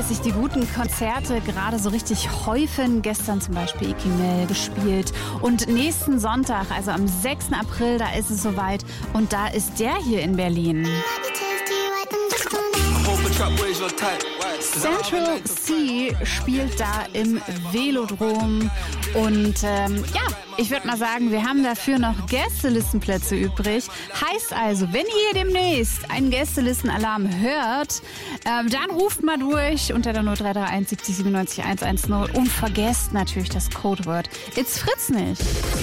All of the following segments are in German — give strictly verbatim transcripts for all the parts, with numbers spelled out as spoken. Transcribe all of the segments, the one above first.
dass sich die guten Konzerte gerade so richtig häufen. Gestern zum Beispiel Ikimel gespielt. Und nächsten Sonntag, also am sechsten April, da ist es soweit. Und da ist der hier in Berlin. Central C spielt da im Velodrom. Und ähm, ja, ich würde mal sagen, wir haben dafür noch Gästelistenplätze übrig. Heißt also, wenn ihr demnächst einen Gästelistenalarm hört, ähm, dann ruft mal durch unter der null drei drei eins siebzig siebenundneunzig hundertzehn und vergesst natürlich das Codewort It's Fritz nicht.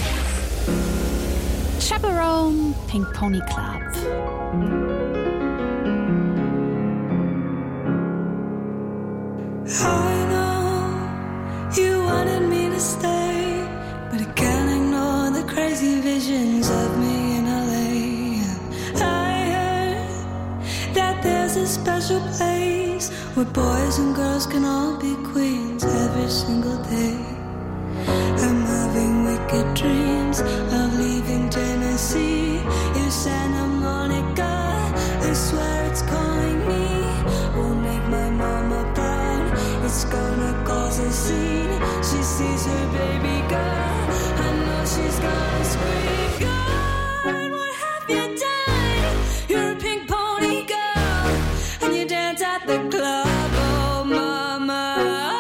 Chaperone, Pink Pony Club. I know you wanted me to stay, but I can't ignore the crazy visions of me in L A. I heard that there's a special place where boys and girls can all be queens every single day. I'm having wicked dreams of leaving Tennessee. In Santa Monica, I swear it's calling me. Won't make my mama proud. It's gonna cause a scene. She sees her baby girl. I know she's gonna scream. God, what have you done? You're a pink pony girl, and you dance at the club. Oh, mama,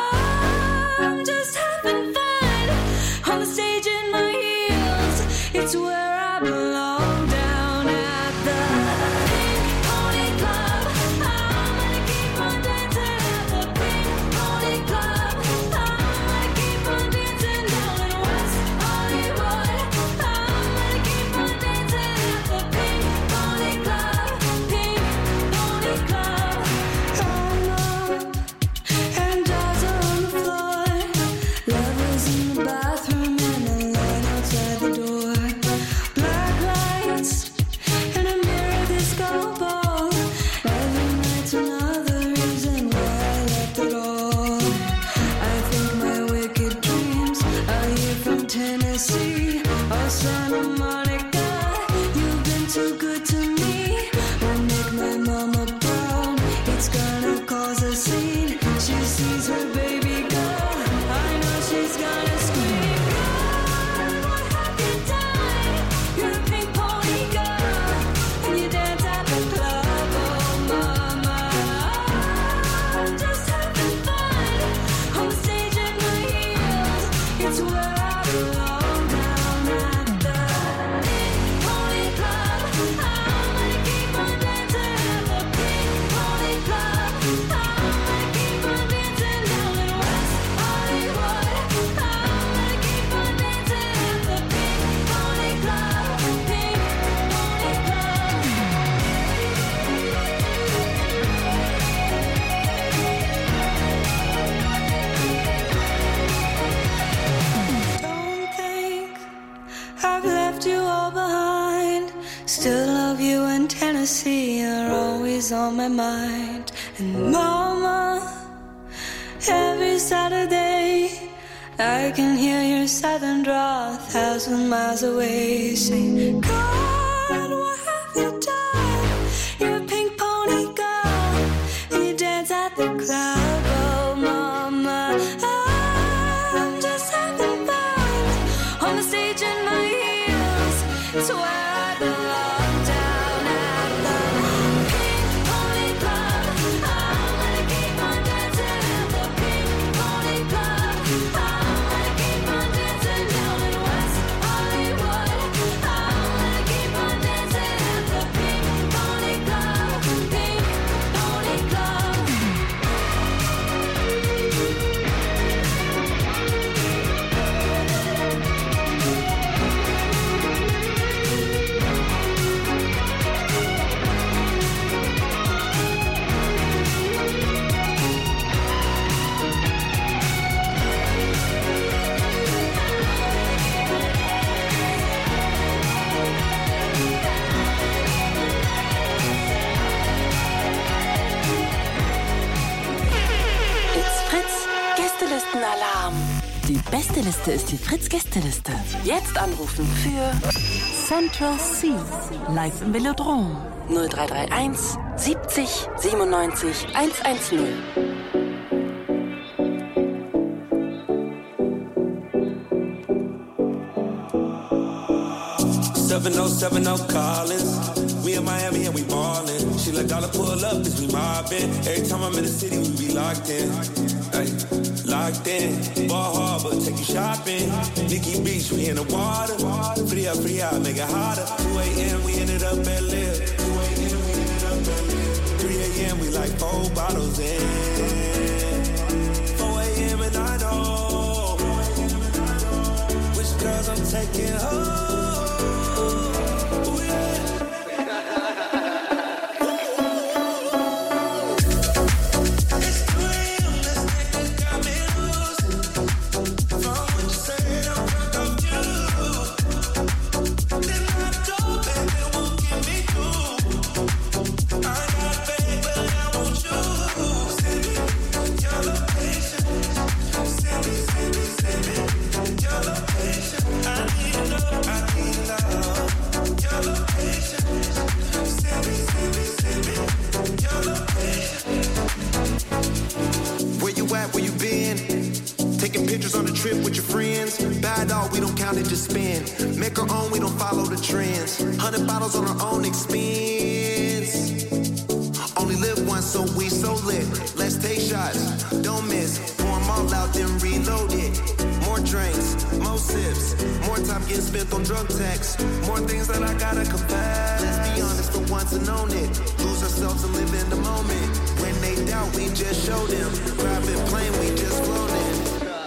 I'm just having fun on the stage in my heels. It's where I belong, down at the Pink Pony Club. I'm gonna keep on dancing at the Pink Pony Club. I'm gonna keep on dancing down in West Hollywood. I'm gonna keep on dancing at the Pink Pony Club. Pink Pony Club. I'm up and dolls are on the floor. Lovers in the bathroom and a line outside the door. Black lights and a mirror disco ball. Every night's another reason why I left it all. I think my wicked dreams are here from Tennessee or Santa Monica. You've been too good to me. Won't make my mama proud. It's gonna cause a scene. She sees her baby girl. I know she's gonna scream. God, what have you done? You're a pink pony girl, and you dance at the club. Oh, mama, I'm just having fun on the stage in my heels. It's where I belong, down at the Pink Pony Club. I'm gonna keep on dancing at the Pink Pony Club. I'm gonna keep on dancing down in West Hollywood. I'm gonna keep on dancing at the Pink Pony Club. Pink Pony Club. Don't think I've left you all behind. Still love you, and Tennessee are always on my mind. And mama, every Saturday I can hear your southern drawl a thousand miles away. Say, God, what have you done? You're a pink pony girl, and you dance at the club. Oh, mama, I'm just having fun on the stage in my heels. It's where I belong, down at the Pink Pony Club. I'm gonna keep on dancing at the Pink Pony Club. I'm gonna keep on dancing down in West Hollywood. I'm gonna keep on dancing at the Pink Pony Club. Pink Pony Club. It's Fritz Gästelistenalarm. Die beste Liste ist die Fritz Gästeliste. Jetzt anrufen für Central C, live im Velodrom. null drei drei eins siebzig siebenundneunzig hundertzehn. seven oh seven oh Collins. We in Miami and we ballin'. She like dollar pull up, bitch, we mobbin'. Every time I'm in the city, we be locked in. Ay, locked in. Ball Harbor, take you shopping. Nikki Beach, we in the water. Free up, free out, make it hotter. two a.m. we ended up at Liv. two a.m. we ended up at Liv. three a.m. we like four bottles in. four a.m. and I know which girls I'm taking home. On drug tax, more things that I gotta confess. Let's be honest for once and own it. Lose ourselves and live in the moment. When they doubt, we just show them. Private plane, we just flown in.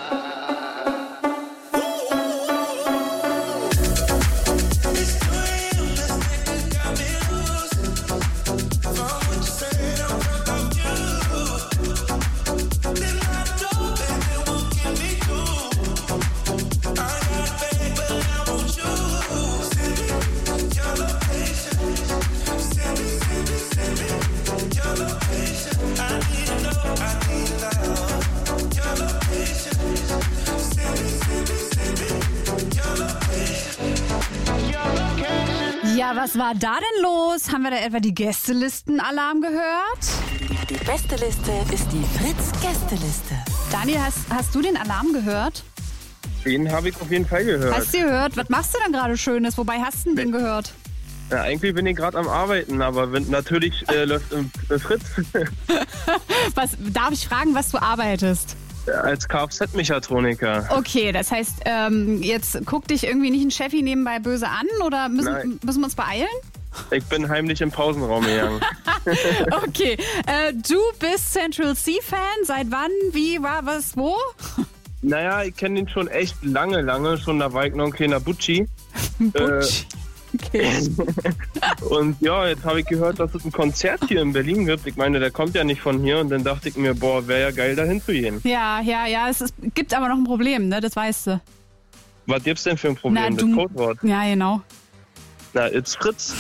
Was war da denn los? Haben wir da etwa die Gästelisten-Alarm gehört? Die beste Liste ist die Fritz-Gästeliste. Daniel, hast, hast du den Alarm gehört? Den habe ich auf jeden Fall gehört. Hast du gehört? Was machst du denn gerade Schönes? Wobei hast du den gehört? Ja, eigentlich bin ich gerade am Arbeiten, aber wenn, natürlich äh, läuft im äh, Fritz. Was, darf ich fragen, was du arbeitest? Als Kfz-Mechatroniker. Okay, das heißt, ähm, jetzt guckt dich irgendwie nicht ein Chefi nebenbei böse an oder müssen, müssen wir uns beeilen? Ich bin heimlich im Pausenraum gegangen. Okay, äh, du bist Central C-Fan. Seit wann, wie, war, was, wo? Naja, ich kenne den schon echt lange, lange. Schon da war ich noch ein kleiner Butschi. Butch. Okay. Und ja, jetzt habe ich gehört, dass es ein Konzert hier in Berlin gibt. Ich meine, der kommt ja nicht von hier. Und dann dachte ich mir, boah, wäre ja geil, da hinzugehen. Ja, ja, ja. Es ist, gibt aber noch ein Problem, ne? Das weißt du. Was gibt's denn für ein Problem? Na, das du, Codewort. Ja, genau. Na, it's Fritz.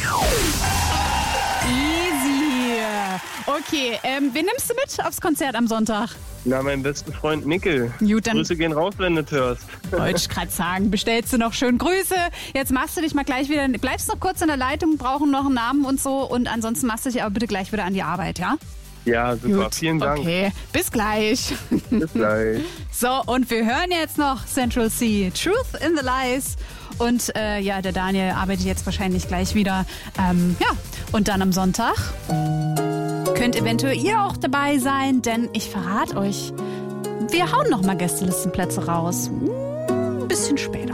Easy. Okay, ähm, wen nimmst du mit aufs Konzert am Sonntag? Na, meinen besten Freund Nickel. Gut, dann Grüße gehen raus, wenn du das hörst. wollte ich gerade sagen, bestellst du noch schön Grüße. Jetzt machst du dich mal gleich wieder, bleibst noch kurz in der Leitung, brauchen noch einen Namen und so. Und ansonsten machst du dich aber bitte gleich wieder an die Arbeit, ja? Ja, super. Gut. Vielen Dank. Okay, bis gleich. Bis gleich. So, und wir hören jetzt noch Central C, Truth in the Lies. Und äh, ja, der Daniel arbeitet jetzt wahrscheinlich gleich wieder. Ähm, ja, und dann am Sonntag könnt eventuell ihr auch dabei sein, denn ich verrate euch, wir hauen noch mal Gästelistenplätze raus. Ein bisschen später.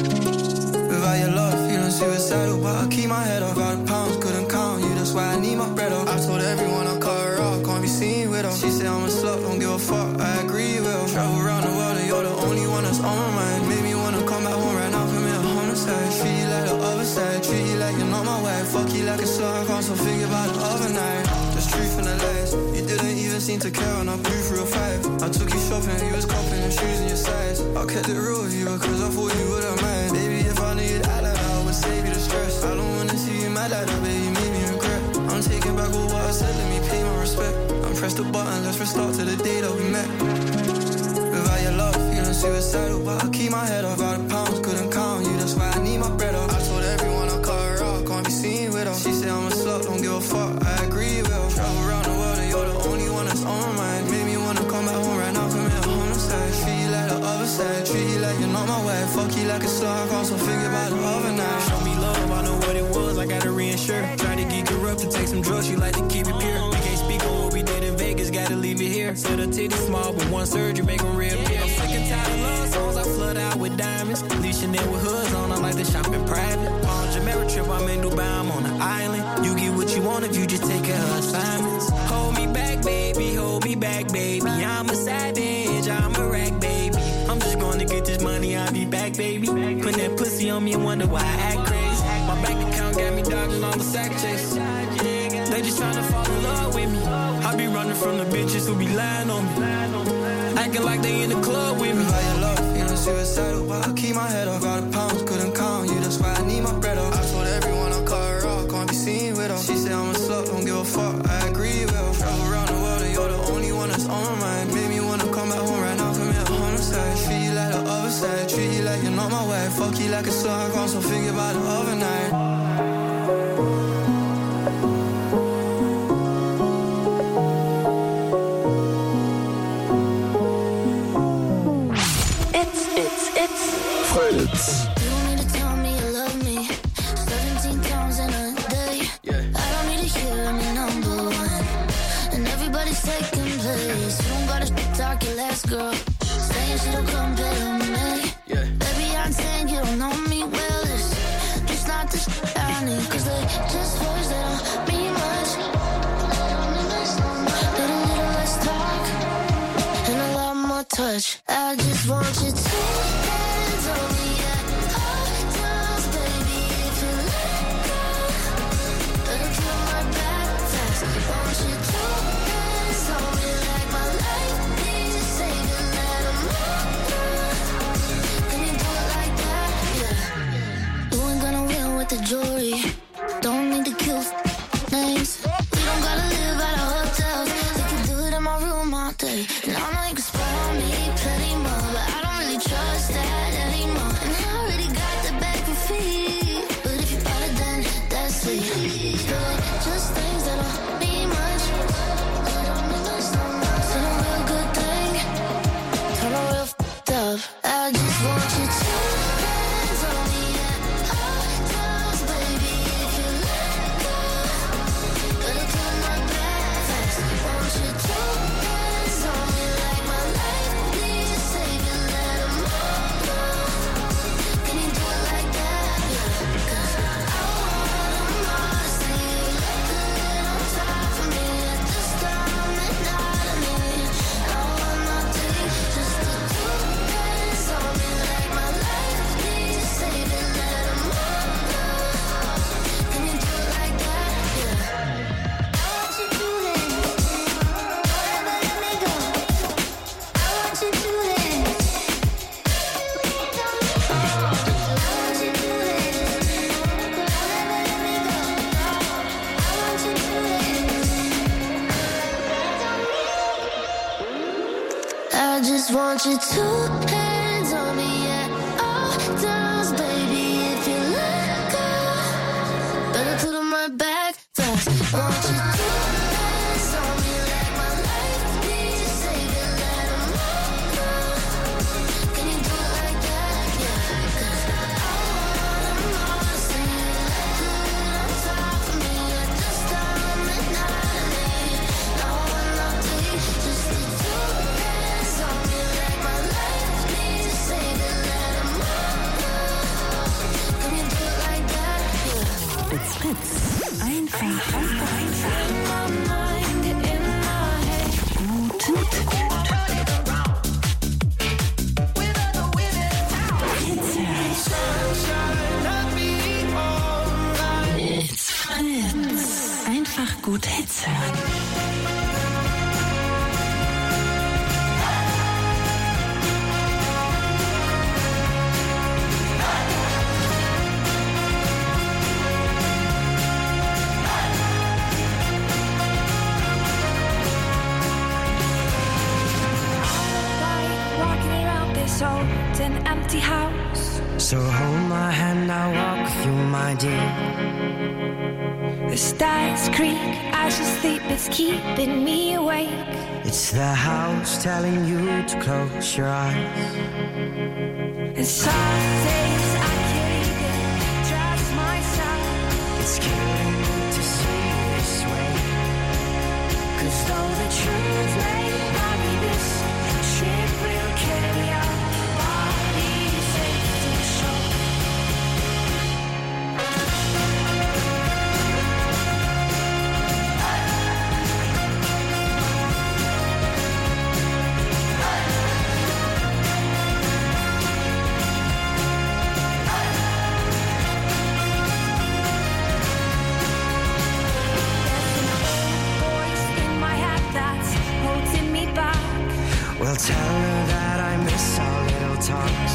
Seem to care and I blew through a five. I took you shopping, you was copping and shoes in your size. I kept it real with you because I thought you wouldn't mind. Baby, if I knew you'd act like that, I would save you the stress. I don't wanna see you mad like that, baby, you made me regret. I'm taking back all what I said, let me pay my respect. I'm press the button, let's restart to the day that we met. Without your love, feeling suicidal, but I keep my head up. Out of pounds, couldn't count you, that's why I need my bread up. I told everyone I cut her out, can't be seen with her. She said I'm a slut, don't give a fuck, I agree with her. Travel around the world and you're the only one that's on my mind. Made me wanna come back home right now, commit a homicide. Treat you like the other side, treat you like you're not my wife. Fuck you like a slut, I can't so figure about the other night. Show me love, I don't know what it was, I gotta reinsure. Try to get corrupt to take some drugs, she like to keep it pure. We can't speak on what we did in Vegas, gotta leave it here. Said her titties small, but one surgery make them reappear. I'm sick and tired of love songs, I flood out with diamonds. Leashing in with hoods on, I like to shop in private. On Jamaica trip, I'm in Dubai, I'm on the island. You get what you want if you just take care of assignments. Hold me back, baby, hold me back, baby. I'm a savage, I'm a rag, baby. I'm just gonna get this money, I'll be back, baby. Put that pussy on me and wonder why I act crazy. My bank account got me dodging all the sack chase. They just tryna fall in love with me. I be running from the bitches who be lying on me. Acting like they in the club with me. Like your love, feeling suicidal, but I keep my head up. Got a pounds, couldn't count you, that's why I need my bread up. I told everyone I'll cut her off, can't be seen with her. She said I'm a slut, don't give a fuck, I agree with her. Travel around the world and you're the only one that's on my mind. Made me wanna come back home right now, commit a homicide. Treat you like the other side, treat you like you're not my wife. Fuck you like a slut, I so think about it overnight. Fritz. You don't need to tell me you love me seventeen times in a day. Yeah. I don't need to hear me number one. And everybody's taking place. You don't gotta talk your last girl. Saying she don't compare to me. Yeah. Baby, I'm saying you don't know me well. It's just not the shit I need. Cause they just words that don't mean much. Little, little less talk and a lot more touch. I just want you to hands on me at all times, baby. If you let go, better kill my back fast. Want you to hands on me like my life needs saving. Let 'em all. Can you do it like that? Yeah. You ain't gonna win with the jewelry. Don't need to kill names. We don't gotta live at a hotel. We can do it in my room all day. And I know you can spoil me plenty more, but I don't really trust that anymore. And I already got the bag for free. But if you bought it, then that's sweet. Girl, just things that don't mean much. It's a real good thing. Turn a real f***ed up. I just want you to hands on me at all times, baby. If you let go, better kill my back fast. Want you to hands on me like my life needs saving. Let 'em all go. Can you do it like that? Yeah. 'Cause I wanna more. See you look good on top of me at this time at night. I mean, I want nothing, just the two hands on me like my life needs saving. Let 'em all go. Can you do it like that? Yeah. I want you to then. Don't ever let me go. I want you to then. I just want you to hands on me at all times, baby. If you let go, better put 'em right back fast. Want you to hands on me like my life needs saving. Let 'em all go. Can you do it like that? Yeah. 'Cause I wanna more. See you look good on top of me at this time at night. I mean, I want nothing, just the two hands on me like my life needs saving. Let 'em all go. Can you do it like that? Yeah. It's Fritz. Einfach, einfach, einfach. It's Fritz. Einfach gut Hits hören. Walking around this old and empty house. So hold my hand, I'll walk with you, my dear. The stars creak as you sleep, it's keeping me awake. It's the house telling you to close your eyes. And some days I can't even trust myself. It's killing me to see this way. 'Cause though the truth may vary, this ship will carry our bodies safe to shore. Well, tell her that I miss our little talks.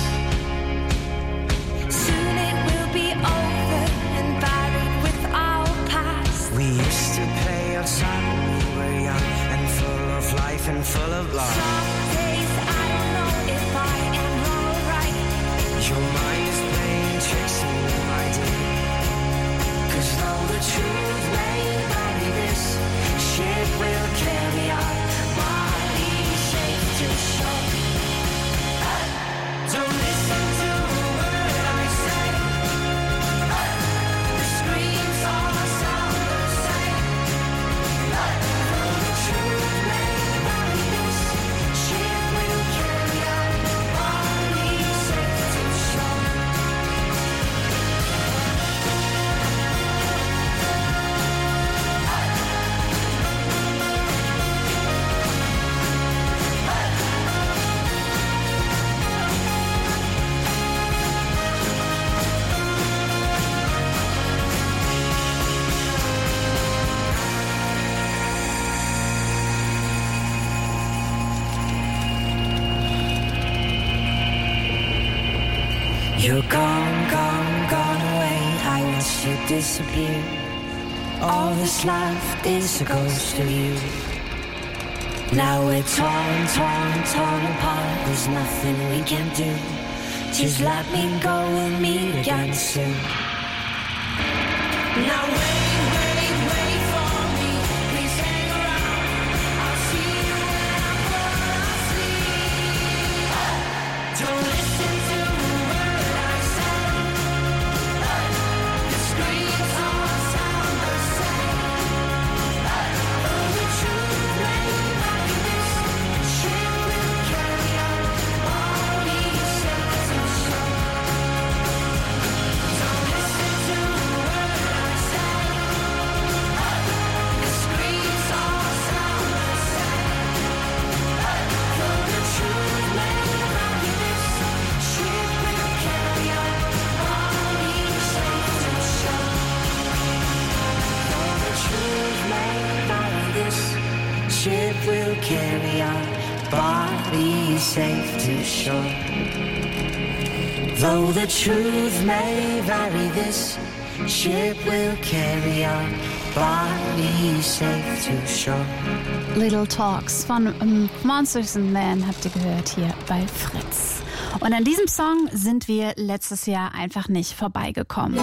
Soon it will be over and buried with our past. We used to play outside when we were young and full of life and full of love. Some days I don't know if I am wrong or right. Your mind is playing tricks on me, my dear. 'Cause though the truth may vary, this ship will carry our bodies safe to shore. Don't listen to a word I say. The screams all sound the same. Though the truth may vary, this ship will carry our bodies safe to shore. You're gone, gone, gone away. I watched you disappear. All that's left is a ghost of you. Now we're torn, torn, torn apart. There's nothing we can do. Just let me go and meet again soon. Now wait, wait, wait for me. Please hang around. I'll see you when I'm falling asleep. Don't listen to a word I say. The screams all sound the same. Though the truth may vary, this ship will carry our bodies safe to shore. Don't listen to a word I say. The screams all sound the same. Though the truth may vary, this ship will carry our bodies safe to shore. Though the truth may vary, this ship will carry our bodies safe to shore. Though the truth may vary, this ship will carry our bodies safe to shore. Little Talks von um, Monsters and Men habt ihr gehört hier bei Fritz. Und an diesem Song sind wir letztes Jahr einfach nicht vorbeigekommen.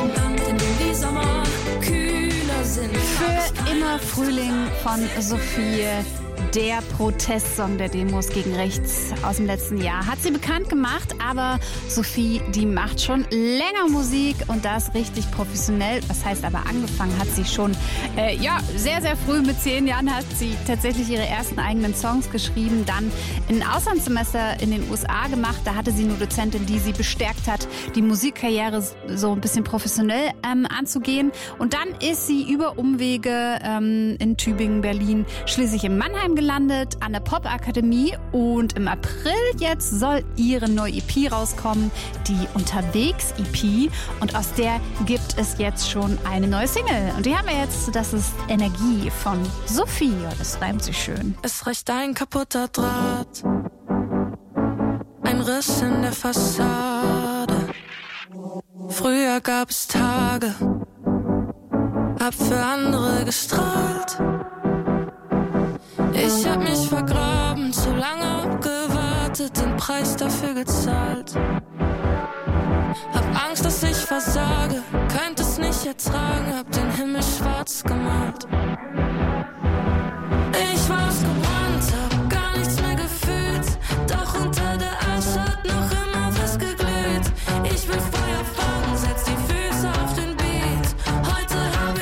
Für immer Frühling von Sophie, der Protestsong der Demos gegen rechts aus dem letzten Jahr, hat sie bekannt gemacht, aber Sophie, die macht schon länger Musik und das richtig professionell. Was heißt aber, angefangen hat sie schon, äh, ja, sehr, sehr früh, mit zehn Jahren hat sie tatsächlich ihre ersten eigenen Songs geschrieben, dann ein Auslandssemester in den U S A gemacht, da hatte sie eine Dozentin, die sie bestärkt hat, die Musikkarriere so ein bisschen professionell ähm, anzugehen, und dann ist sie über Umwege ähm, in Tübingen, Berlin, schließlich in Mannheim gelandet, an der Popakademie, und im April jetzt soll ihre neue E P rauskommen, die Unterwegs-E P, und aus der gibt es jetzt schon eine neue Single, und die haben wir jetzt, das ist Energie von Sophie, das reimt sich schön. Es reicht ein kaputter Draht, ein Riss in der Fassade. Früher gab es Tage, hab für andere gestrahlt. Ich hab mich vergraben, zu lange abgewartet, den Preis dafür gezahlt. Hab Angst, dass ich versage, könnte es nicht ertragen, hab den Himmel schwarz gemalt. Ich war ausgebrannt, hab gar nichts mehr gefühlt, doch unter der Asche hat noch immer was geglüht. Ich will Feuer fangen, setz die Füße auf den Beat, heute hab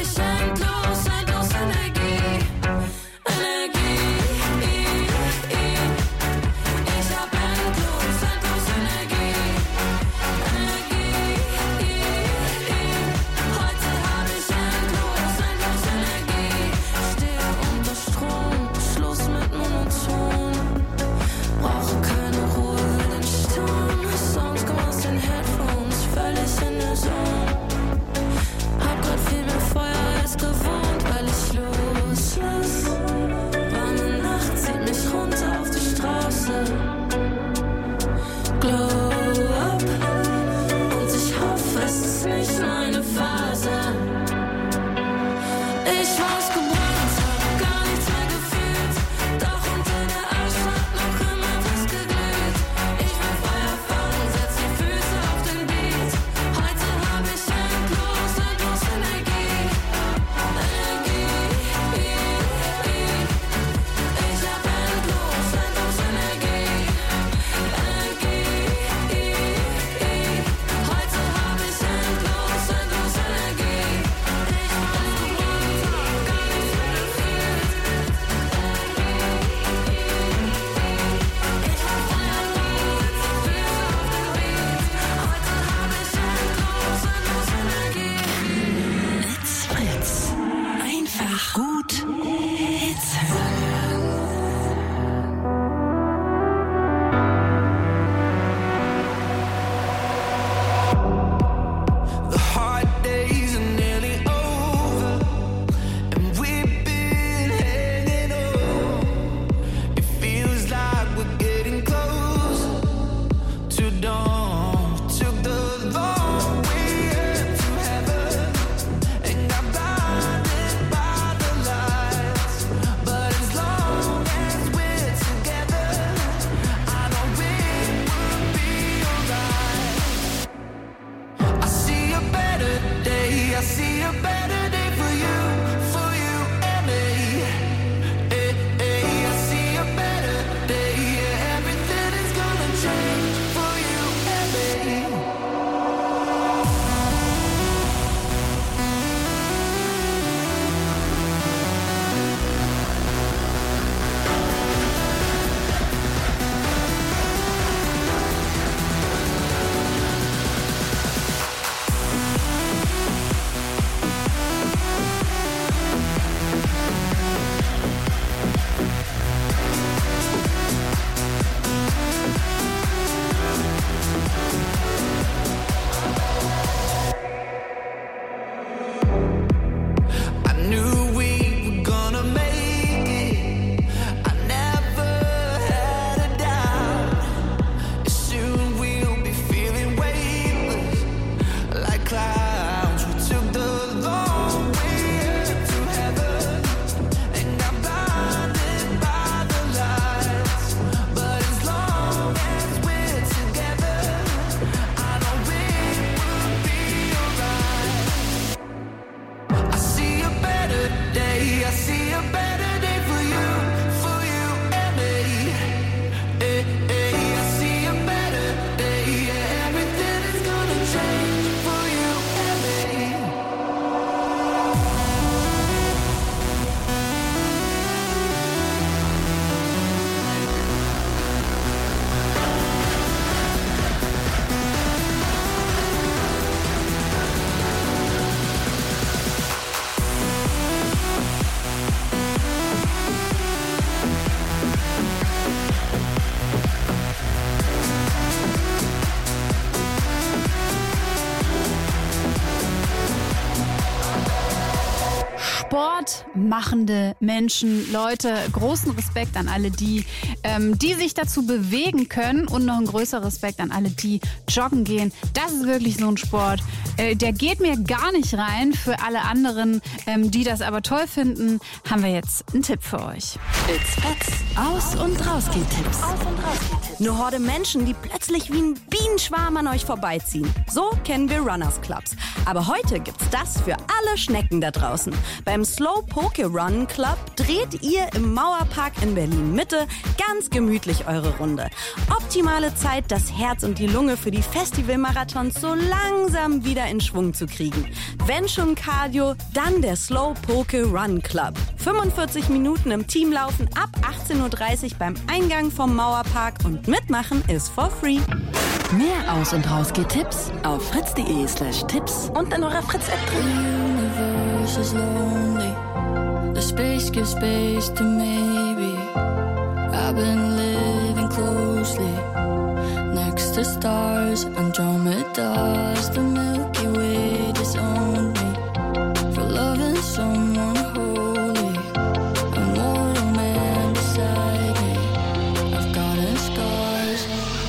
sportmachende Menschen, Leute, großen Respekt an alle die, ähm, die sich dazu bewegen können und noch ein größerer Respekt an alle, die joggen gehen. Das ist wirklich so ein Sport. Äh, der geht mir gar nicht rein. Für alle anderen, ähm, die das aber toll finden, haben wir jetzt einen Tipp für euch. It's Fritz. Aus- und Rausgeh-Tipps. Eine Horde Menschen, die plötzlich wie ein Bienenschwarm an euch vorbeiziehen. So kennen wir Runners Clubs. Aber heute gibt's das für alle Schnecken da draußen. Beim Slow Poke Run Club dreht ihr im Mauerpark in Berlin-Mitte ganz gemütlich eure Runde. Optimale Zeit, das Herz und die Lunge für die Festivalmarathons so langsam wieder in Schwung zu kriegen. Wenn schon Cardio, dann der Slow Poke Run Club. fünfundvierzig Minuten im Team laufen ab achtzehn Uhr dreißig beim Eingang vom Mauerpark und mitmachen ist for free. Mehr Aus- und Rausgeh-Tipps auf fritz.de slash Tipps und in eurer Fritz-App drin. The universe is lonely. The space gives space to maybe. I've been living closely next to stars, Andromeda's. The Milky Way disowned me for loving someone holy. A mortal man beside me. I've gotten scars,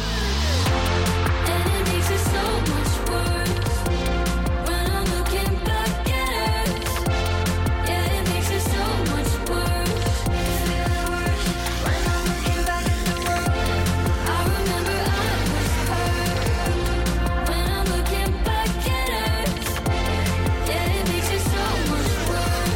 and it makes it so much worse when I'm looking back at us. Yeah, it makes it so much worse. When I'm looking back at the world, I remember I was hurt. When I'm looking back at us, yeah, it makes it so much worse.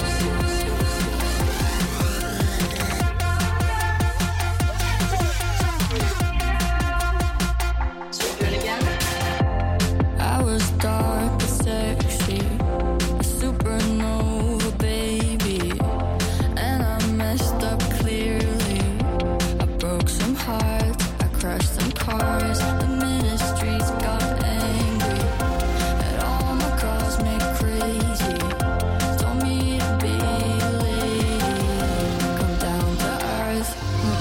I was dark and sexy, a supernova baby, and I messed up clearly. I broke some hearts, I crashed some cars. The ministries got angry at all my cosmic crazy. Told me to be a lady, come down to earth.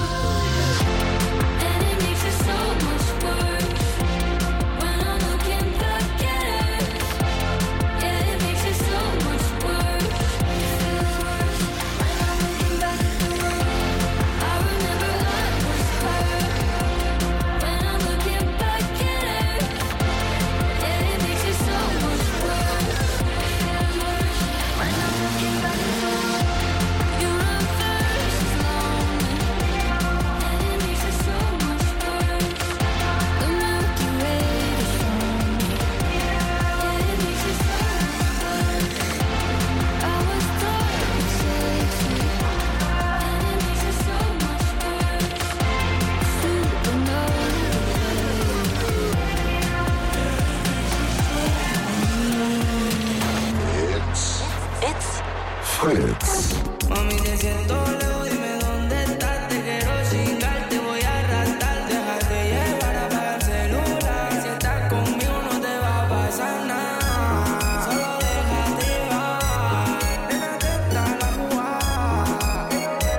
And it makes it so much worse when I'm looking back at us. Yeah, it makes it so much worse. When I'm looking back at the world, I remember I was hurt. When I'm looking back at us, yeah, it makes it so much worse. When I'm looking back at the world, universe is lonely, and it makes it so much worse. The Milky Way disowned me. Yeah, it makes it so much worse. I was dark and sexy, and it makes it so much worse. Supernova. It's Fritz. Mami, te siento lejos, dime dónde estás. Te quiero chingar, te voy a arrastrar. Déjate llevar, apaga el celular. Si estás conmigo no te va a pasar nada. Solo déjate llevar. Nena, que está la jugada.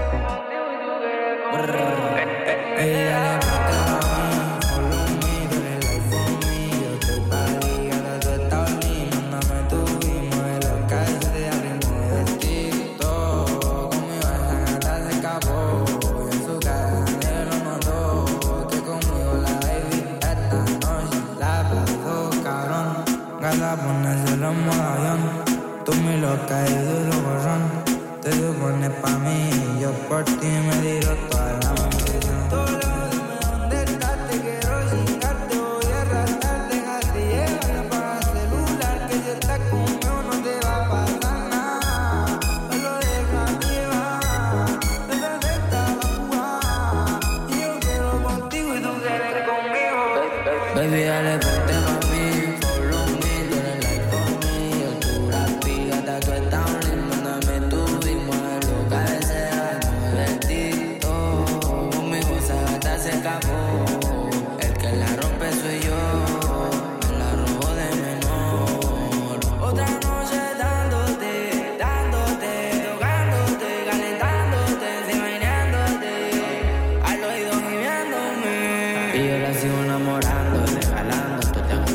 Ella le mete a mí, follow me, dale like for me. Yo estoy pa' ti, ahora tú estás lindo. Mándame tu ritmo, es lo que hace al ritmo de TikTok. Conmigo esa gata se escapó, y en su cara me lo notó. Que conmigo la baby esta noche la pasó cabrón. Gata ponérselo en modo avión. Tú mi loca y duro borrón. Te supones pa' mí y yo por ti me tiro toda la munición. Dime dónde estás, te quiero chingar, te voy a arrastrar. Déjate llevar, apaga el celular. Que si estás conmigo no te va a pasar nada. Solo déjate llevar. Nena, que está la jugada. Y yo quiero contigo y tú quieres conmigo. Baby, dale, vente pa' mí. Follow me, dale like for me. Yo tu rapi, gata, tú estás lindo. Mándame tu ritmo, es lo que deseas. No de TikTok. Conmigo esa gata se escapó. El que la rompe soy yo. Me la robo de menor. Otra noche dándote, dándote, tocándote, calentándote, enseñándote. Al oído gimiéndome. Y yo la sigo enamorando, regalando. Tú te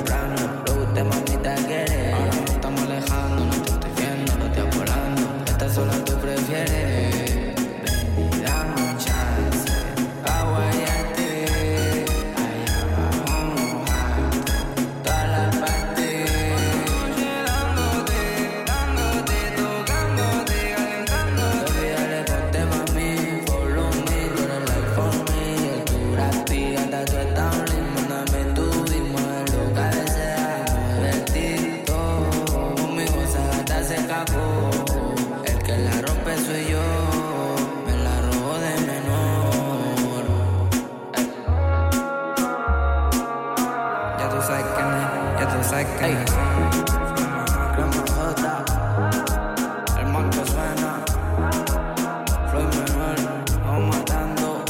sequen. Crema J, el mal que suena. Floyd Manuel, vamos matando.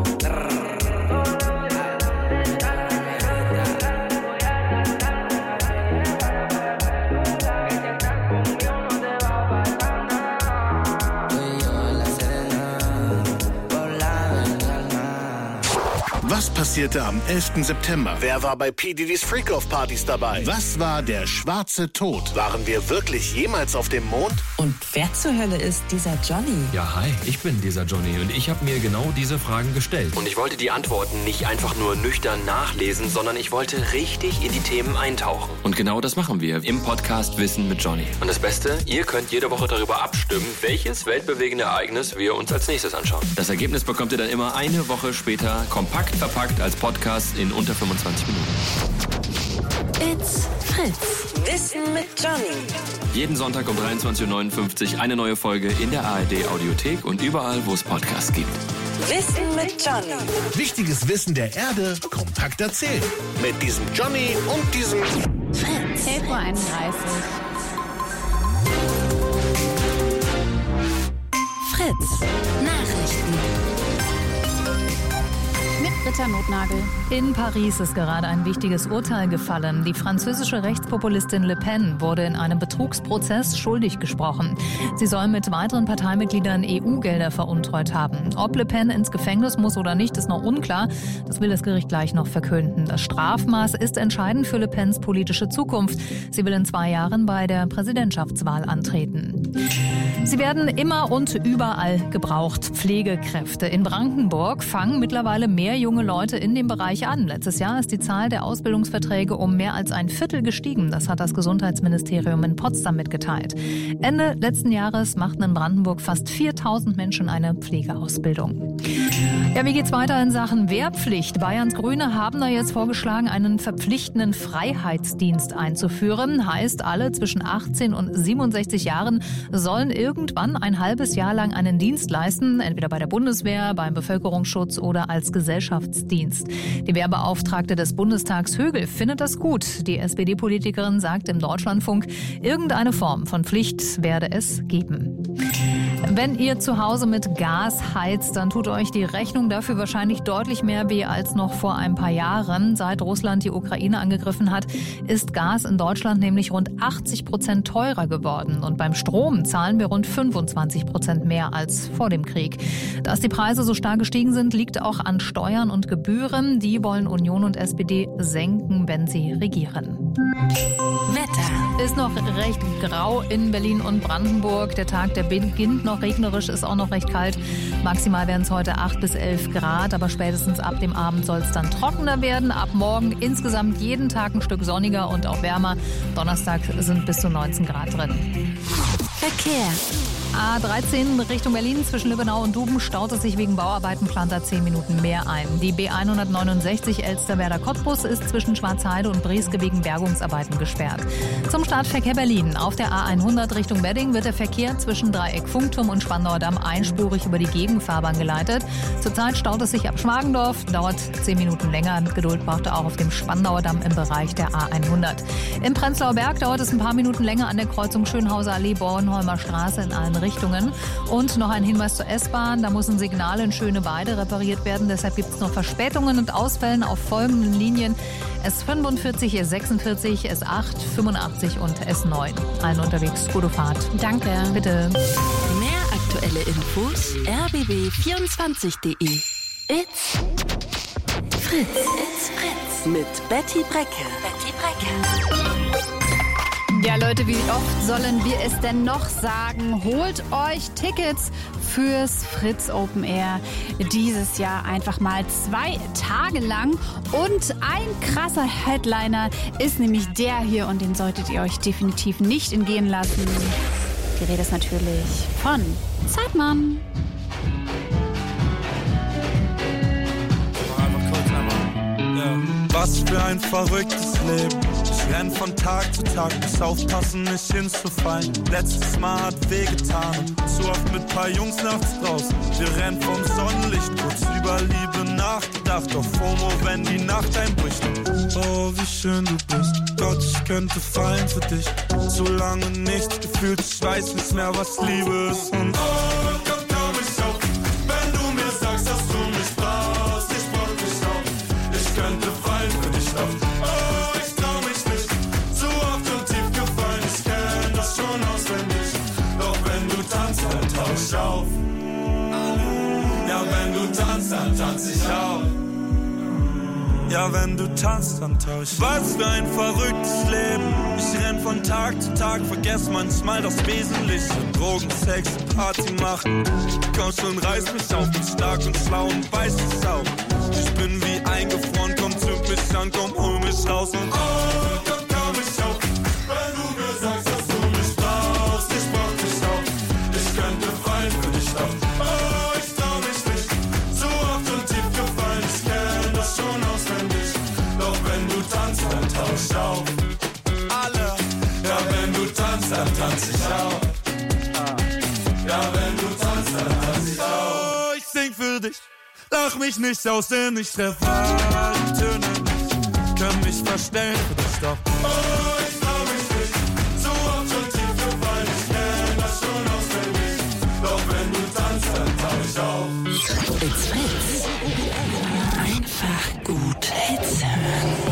Was passierte am elften September? Wer war bei P. Diddy's Freak-Off-Partys dabei? Was war der schwarze Tod? Waren wir wirklich jemals auf dem Mond? Und wer zur Hölle ist dieser Johnny? Ja, hi, ich bin dieser Johnny und ich habe mir genau diese Fragen gestellt. Und ich wollte die Antworten nicht einfach nur nüchtern nachlesen, sondern ich wollte richtig in die Themen eintauchen. Und genau das machen wir im Podcast Wissen mit Johnny. Und das Beste, ihr könnt jede Woche darüber abstimmen, welches weltbewegende Ereignis wir uns als nächstes anschauen. Das Ergebnis bekommt ihr dann immer eine Woche später kompakt verpackt als Podcast in unter fünfundzwanzig Minuten. It's Fritz. Wissen mit Johnny. Jeden Sonntag um dreiundzwanzig Uhr neunundfünfzig eine neue Folge in der A R D Audiothek und überall, wo es Podcasts gibt. Wissen mit Johnny. Wichtiges Wissen der Erde kompakt erzählt. Mit diesem Johnny und diesem Fritz. elf Uhr einunddreißig. Fritz. Nachrichten. Mit Britta Notnagel. In Paris ist gerade ein wichtiges Urteil gefallen. Die französische Rechtspopulistin Le Pen wurde in einem Betrugsprozess schuldig gesprochen. Sie soll mit weiteren Parteimitgliedern E U-Gelder veruntreut haben. Ob Le Pen ins Gefängnis muss oder nicht, ist noch unklar. Das will das Gericht gleich noch verkünden. Das Strafmaß ist entscheidend für Le Pens politische Zukunft. Sie will in zwei Jahren bei der Präsidentschaftswahl antreten. Sie werden immer und überall gebraucht. Pflegekräfte. In Brandenburg fangen mittlerweile mehr junge Leute in dem Bereich an. Letztes Jahr ist die Zahl der Ausbildungsverträge um mehr als ein Viertel gestiegen. Das hat das Gesundheitsministerium in Potsdam mitgeteilt. Ende letzten Jahres machten in Brandenburg fast viertausend Menschen eine Pflegeausbildung. Ja, wie geht's weiter in Sachen Wehrpflicht? Bayerns Grüne haben da jetzt vorgeschlagen, einen verpflichtenden Freiheitsdienst einzuführen. Heißt, alle zwischen achtzehn und siebenundsechzig Jahren sollen irgendwann ein halbes Jahr lang einen Dienst leisten, entweder bei der Bundeswehr, beim Bevölkerungsschutz oder als Gesellschaftsdienst. Die Wehrbeauftragte des Bundestags Högel findet das gut. Die S P D-Politikerin sagt im Deutschlandfunk, irgendeine Form von Pflicht werde es geben. Wenn ihr zu Hause mit Gas heizt, dann tut euch die Rechnung dafür wahrscheinlich deutlich mehr weh als noch vor ein paar Jahren. Seit Russland die Ukraine angegriffen hat, ist Gas in Deutschland nämlich rund achtzig Prozent teurer geworden. Und beim Strom zahlen wir rund fünfundzwanzig Prozent mehr als vor dem Krieg. Dass die Preise so stark gestiegen sind, liegt auch an Steuern und Gebühren. Die wollen Union und S P D senken, wenn sie regieren. Wetter. Ist noch recht grau in Berlin und Brandenburg. Der Tag, der beginnt noch regnerisch, ist auch noch recht kalt. Maximal werden es heute acht bis elf Grad, aber spätestens ab dem Abend soll es dann trockener werden. Ab morgen insgesamt jeden Tag ein Stück sonniger und auch wärmer. Donnerstag sind bis zu neunzehn Grad drin. Verkehr. A dreizehn Richtung Berlin zwischen Lübbenau und Duben staut es sich wegen Bauarbeiten, plant da zehn Minuten mehr ein. Die B hundertneunundsechzig Elsterwerda-Cottbus ist zwischen Schwarzheide und Brieske wegen Bergungsarbeiten gesperrt. Zum Startverkehr Berlin. Auf der A hundert Richtung Wedding wird der Verkehr zwischen Dreieck Funkturm und Spandauer Damm einspurig über die Gegenfahrbahn geleitet. Zurzeit staut es sich ab Schmargendorf, dauert zehn Minuten länger. Geduld braucht er auch auf dem Spandauer Damm im Bereich der A hundert. Im Prenzlauer Berg dauert es ein paar Minuten länger an der Kreuzung Schönhauser Allee, Bornholmer Straße in allen Richtungen. Und noch ein Hinweis zur S-Bahn. Da muss ein Signal in Schöneweide repariert werden. Deshalb gibt es noch Verspätungen und Ausfällen auf folgenden Linien. S fünfundvierzig, S sechsundvierzig, S acht, fünfundachtzig und S neun. Allen unterwegs gute Fahrt. Danke. Bitte. Mehr aktuelle Infos r b b vierundzwanzig punkt de. It's Fritz. It's Fritz. Mit Betty Brecke. Betty Brecke. Ja, Leute, wie oft sollen wir es denn noch sagen? Holt euch Tickets fürs Fritz Open Air dieses Jahr einfach mal zwei Tage lang. Und ein krasser Headliner ist nämlich der hier und den solltet ihr euch definitiv nicht entgehen lassen. Die Rede ist natürlich von Zeitmann. Was Was für ein verrücktes Leben. Ich renn von Tag zu Tag, muss aufpassen, nicht hinzufallen. Letztes Mal hat wehgetan, zu oft mit paar Jungs nachts draußen. Wir rennen vom Sonnenlicht, kurz über Liebe nachgedacht. Auf FOMO, wenn die Nacht einbricht. Oh, wie schön du bist, Gott, ich könnte fallen für dich. Zu lange nichts gefühlt, ich weiß nicht mehr, was Liebe ist. Und oh, komm, komm, ich auf, wenn du mir sagst, dass du mich brauchst. Ich brauch dich auch, ich könnte fallen für dich auf. Oh, ich trau mich nicht, zu oft und tief gefallen. Ich kenn das schon auswendig, doch wenn du tanzt, dann tausch auf. Ja, wenn du tanzt, dann tanz ich auch. Ja, wenn du tanzt, dann tausch. Was für ein verrücktes Leben. Ich renn von Tag zu Tag, vergess manchmal das Wesentliche. Drogen, Sex, Party machen. Komm schon, reiß mich auf, bin stark und schlau und weiß es auch. Ich bin wie eingefroren, komm, zünd mich an, komm, hol mich raus und oh, komm, komm, ich auf. Wenn du mir sagst, dass du mich brauchst, ich brauch dich auch. Ich könnte fallen für dich auf. Oh, ich trau mich nicht, zu oft und tief gefallen. Ich kenn das schon auswendig, doch wenn du tanzt, dann tausch auf. Alle, ja, wenn du tanzt, dann tanz ich auch. Ja, wenn du tanzt, dann tanz ich auch. Oh, ich sing für dich, lach mich nicht aus, denn ich treff alle Töne nicht. Kann mich verstellen für dich doch. Oh, ich trau mich nicht, zu oft schon tief gefallen. Ich kenn das schon auswendig, doch wenn du tanzt, dann tausch ich auf. It's Fritz. Einfach gut Hits hören.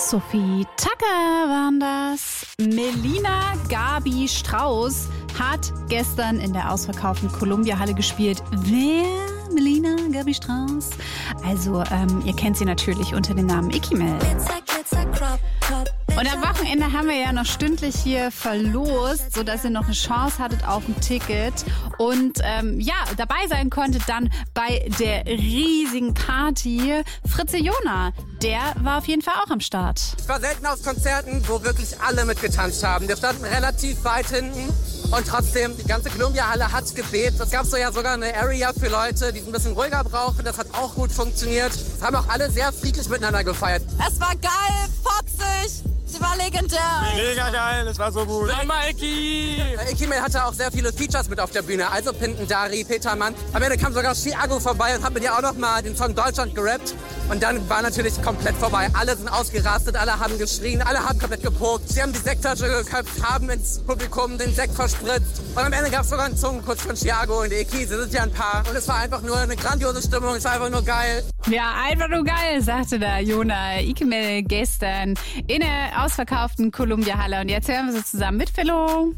Sophie Tucker waren das. Melina Gabi Strauß hat gestern in der ausverkauften Columbia-Halle gespielt. Wer? Melina Gabi Strauß? Also, ähm, ihr kennt sie natürlich unter dem Namen Ikimel. Und am Wochenende haben wir ja noch stündlich hier verlost, sodass ihr noch eine Chance hattet auf ein Ticket und ähm, ja, dabei sein konntet dann bei der riesigen Party. Fritze Jona, der war auf jeden Fall auch am Start. Ich war selten auf Konzerten, wo wirklich alle mitgetanzt haben. Wir standen relativ weit hinten und trotzdem, die ganze Columbia-Halle hat gebebt. Es gab so ja sogar eine Area für Leute, die es ein bisschen ruhiger brauchen. Das hat auch gut funktioniert. Es haben auch alle sehr friedlich miteinander gefeiert. Es war geil, fotzig. Sie war legendär. Mega geil, es war so gut. Nochmal Iki! Ikimel hatte auch sehr viele Features mit auf der Bühne. Also Pindendari, Petermann. Am Ende kam sogar Chiago vorbei und hat mit ihr auch noch mal den Song Deutschland gerappt. Und dann war natürlich komplett vorbei. Alle sind ausgerastet, alle haben geschrien, alle haben komplett gepokt. Sie haben die Sekttasche geköpft, haben ins Publikum den Sekt verspritzt. Und am Ende gab es sogar einen Zungenkuss von Chiago und Iki. Sie sind ja ein Paar. Und es war einfach nur eine grandiose Stimmung. Es war einfach nur geil. Ja, einfach nur geil, sagte da Jona Ikimel gestern in der ausverkauften Columbia-Halle. Und jetzt hören wir sie zusammen mit Philo.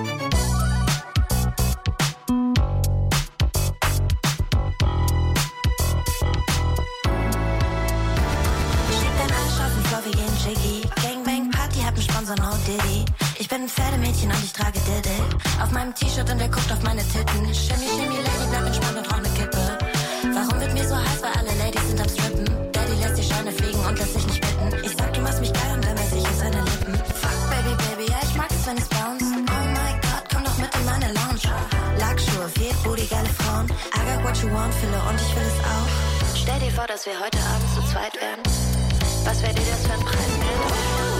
No Diddy. Ich bin ein Pferdemädchen und ich trage Diddle. Auf meinem T-Shirt und er guckt auf meine Titten. Shimmy, shimmy, Lady, bleib entspannt und rauch ne Kippe. Warum wird mir so heiß, weil alle Ladies sind am Strippen? Daddy lässt die Scheine fliegen und lässt sich nicht bitten. Ich sag, du machst mich geil und dann mess ich in seine Lippen. Fuck, Baby, Baby, ja, ich mag es, wenn es bounce. Oh my God, komm doch mit in meine Lounge. Lackschuhe, viel Booty, geile Frauen. I got what you want, Philo, und ich will es auch. Stell dir vor, dass wir heute Abend zu zweit werden. Was wäre dir das für ein Preis wert?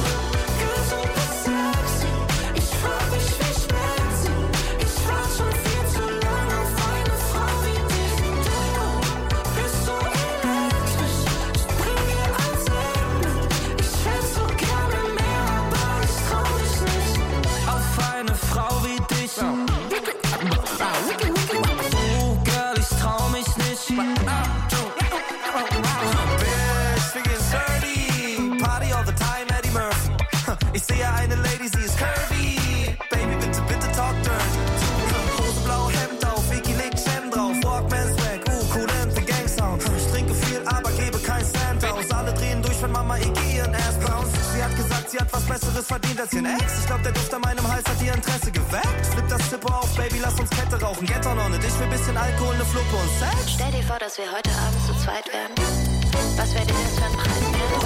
Ich sehe eine Lady, sie ist curvy. Baby, bitte, bitte talk dirty. Hose, blau, Hemd auf, Vicky legt Cem drauf. Walkman Swag, uh, cool M P Gang Sound. Ich trinke viel, aber gebe kein Cent aus. Alle drehen durch, wenn Mama Iggy ihren Ass bounce. Sie hat gesagt, sie hat was Besseres verdient als ihren Ex. Ich glaub, der Duft an meinem Hals hat ihr Interesse geweckt. Flip das Zippo auf, Baby, lass uns Kette rauchen. Get on on it, ich will bisschen Alkohol, ne Fluppe und Sex. Stell dir vor, dass wir heute Abend zu zweit werden. Was wäre dir das für ein Preis wert?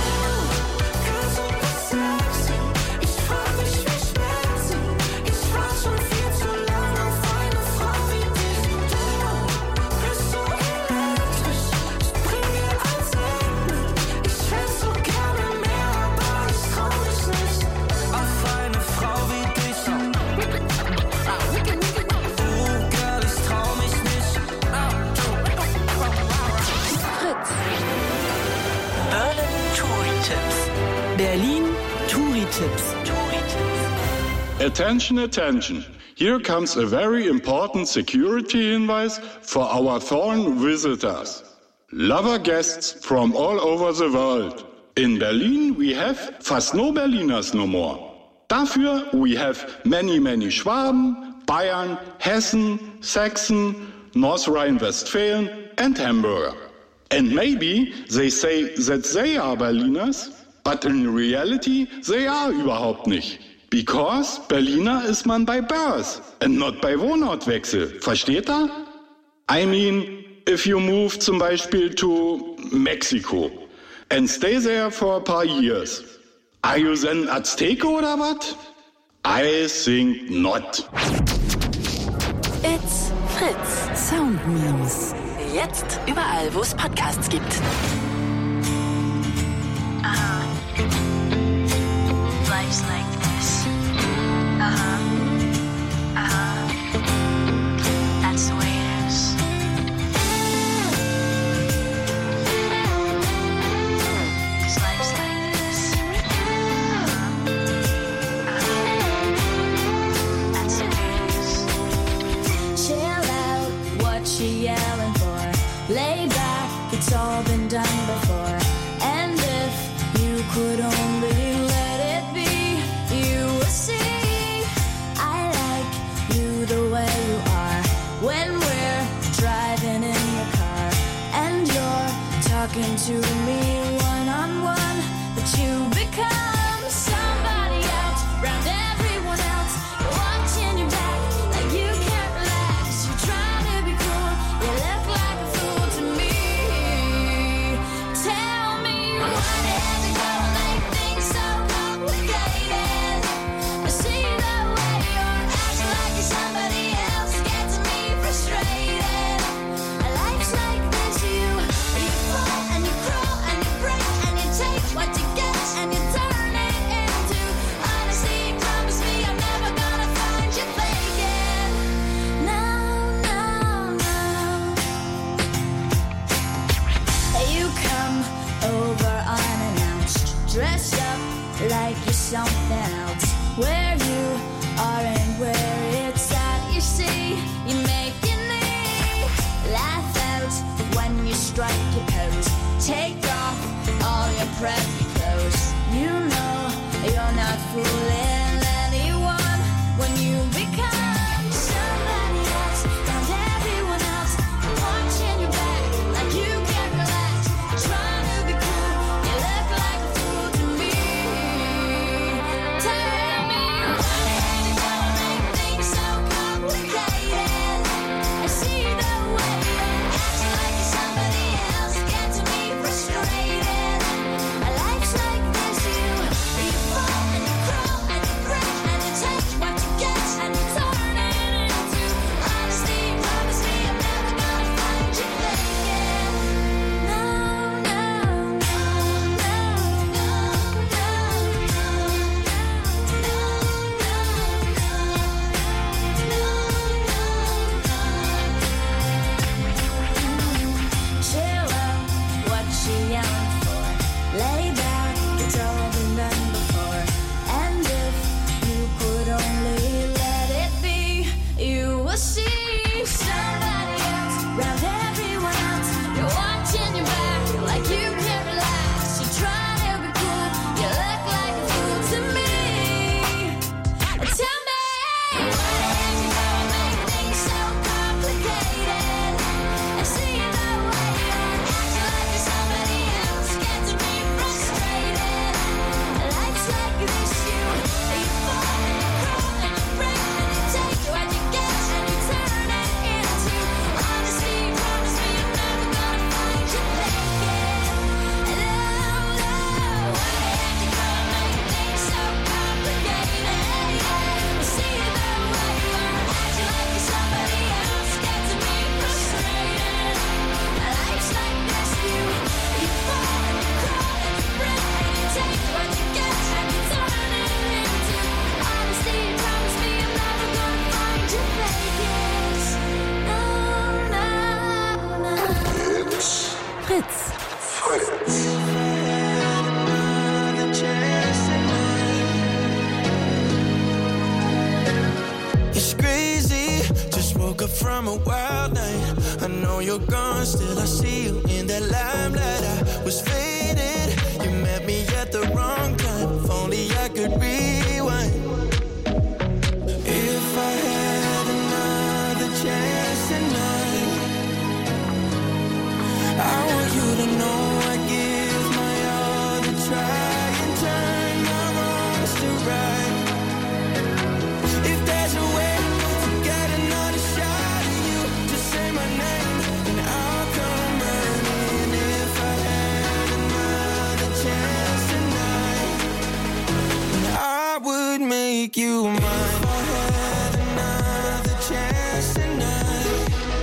Berlin Touri-Tipps. Attention, attention. Here comes a very important security hinweis for our foreign visitors. Lover guests from all over the world. In Berlin we have fast no Berliners no more. Dafür we have many, many Schwaben, Bayern, Hessen, Sachsen, North Rhine-Westphalen and Hamburger. And maybe they say that they are Berliners, but in reality they are überhaupt nicht. Because Berliner ist man bei birth and not bei Wohnortwechsel. Versteht ihr? I mean, if you move zum Beispiel to Mexico and stay there for a paar years, are you then Azteke oder was? I think not. It's Fritz. Sound Memes. Jetzt überall, wo es Podcasts gibt. Aha. Life's like this. Aha. Aha. That's the way it is. Cause life's like this. Uh-huh. Uh-huh. That's the way it is. Chill out, what you yelling for? Lay back, it's all been done before. And if you could only talking to me one on one, but you become somebody else around everyone else. You're watching your back like you can't relax. You're trying to be cool, you look like a fool to me. Tell me what is it gonna make things so complicated? I see the way you're acting like you're somebody else, gets me frustrated. Life's like this, you you fall and you crawl and you break and you take what you get and you turn it into honesty. Promise me I'm never gonna find you faking. No, no, no. You come over unannounced, dressed up like you're something else. Where you are and where it's at, you see, you make your knee laugh out when you strike your pose. Take off all your preppy clothes. You know you're not fooling anyone when you become somebody else around everyone else. Watching your back like you can't relax. Trying to be cool, you look like a fool to me. Tell me what is it gonna make things so complicated? I see the way you're acting like you're somebody else, gets me frustrated. Life's like this, you you fall and you crawl and you break and you take what you get and you turn it into honesty. Promise me I'm never gonna find you faking. No, no, no, no, no, chill out, what you yelling for? Lay down, it's all been done before. And if you could only let it be, you will see somebody else around everyone else. You're watching your back like you can't relax. You're trying to be cool, you look like a fool to me. Tell me what is it gonna make things so complicated? I see the way you're acting like you're somebody else, gets me frustrated. Life's like this, you you fall and you crawl and you break and you take what you get and you turn it into honesty. Promise me I'm never gonna find you faking. No, no, what is it gonna make things so complicated? I see the way you're acting like you're somebody else, gets me frustrated. Life's like this, you you fall and you crawl and you break and you take what you get and you turn it into honesty. Promise me I'm never gonna find you faking. No, no, no. Fritz. It's crazy, just woke up from a wild night. I know you're gone, still I see you in that limelight. I was faded, you met me at the wrong time. If only I could rewind. If I had another chance tonight, I want you to know I give my all to try and turn my wrongs to right. If there's a way to get another shot at you, just say my name and I'll come running. If I had another chance tonight, then I would make you mine. If I had another chance tonight,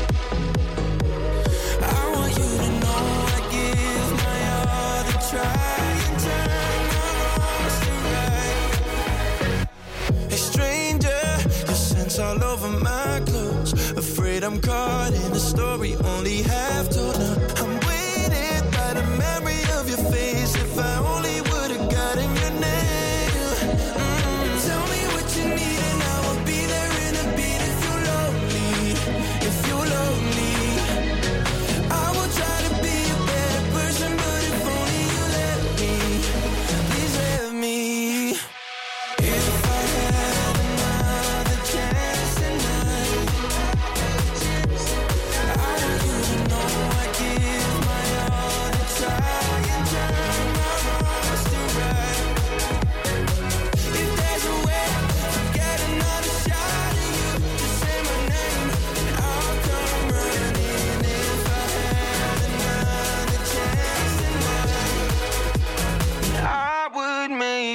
I want you to know I give my all to try and turn my wrongs to right. Hey stranger, your scent's all over my clothes. Afraid I'm caught in a story only half told. Now I'm waited by the memory of your face. If I only would've gotten your name. Mm. Tell me what you need and I will be there in a beat. If you're lonely, if you're lonely, I will try to be a better person, but if only you let me, please let me. If I had another chance tonight, I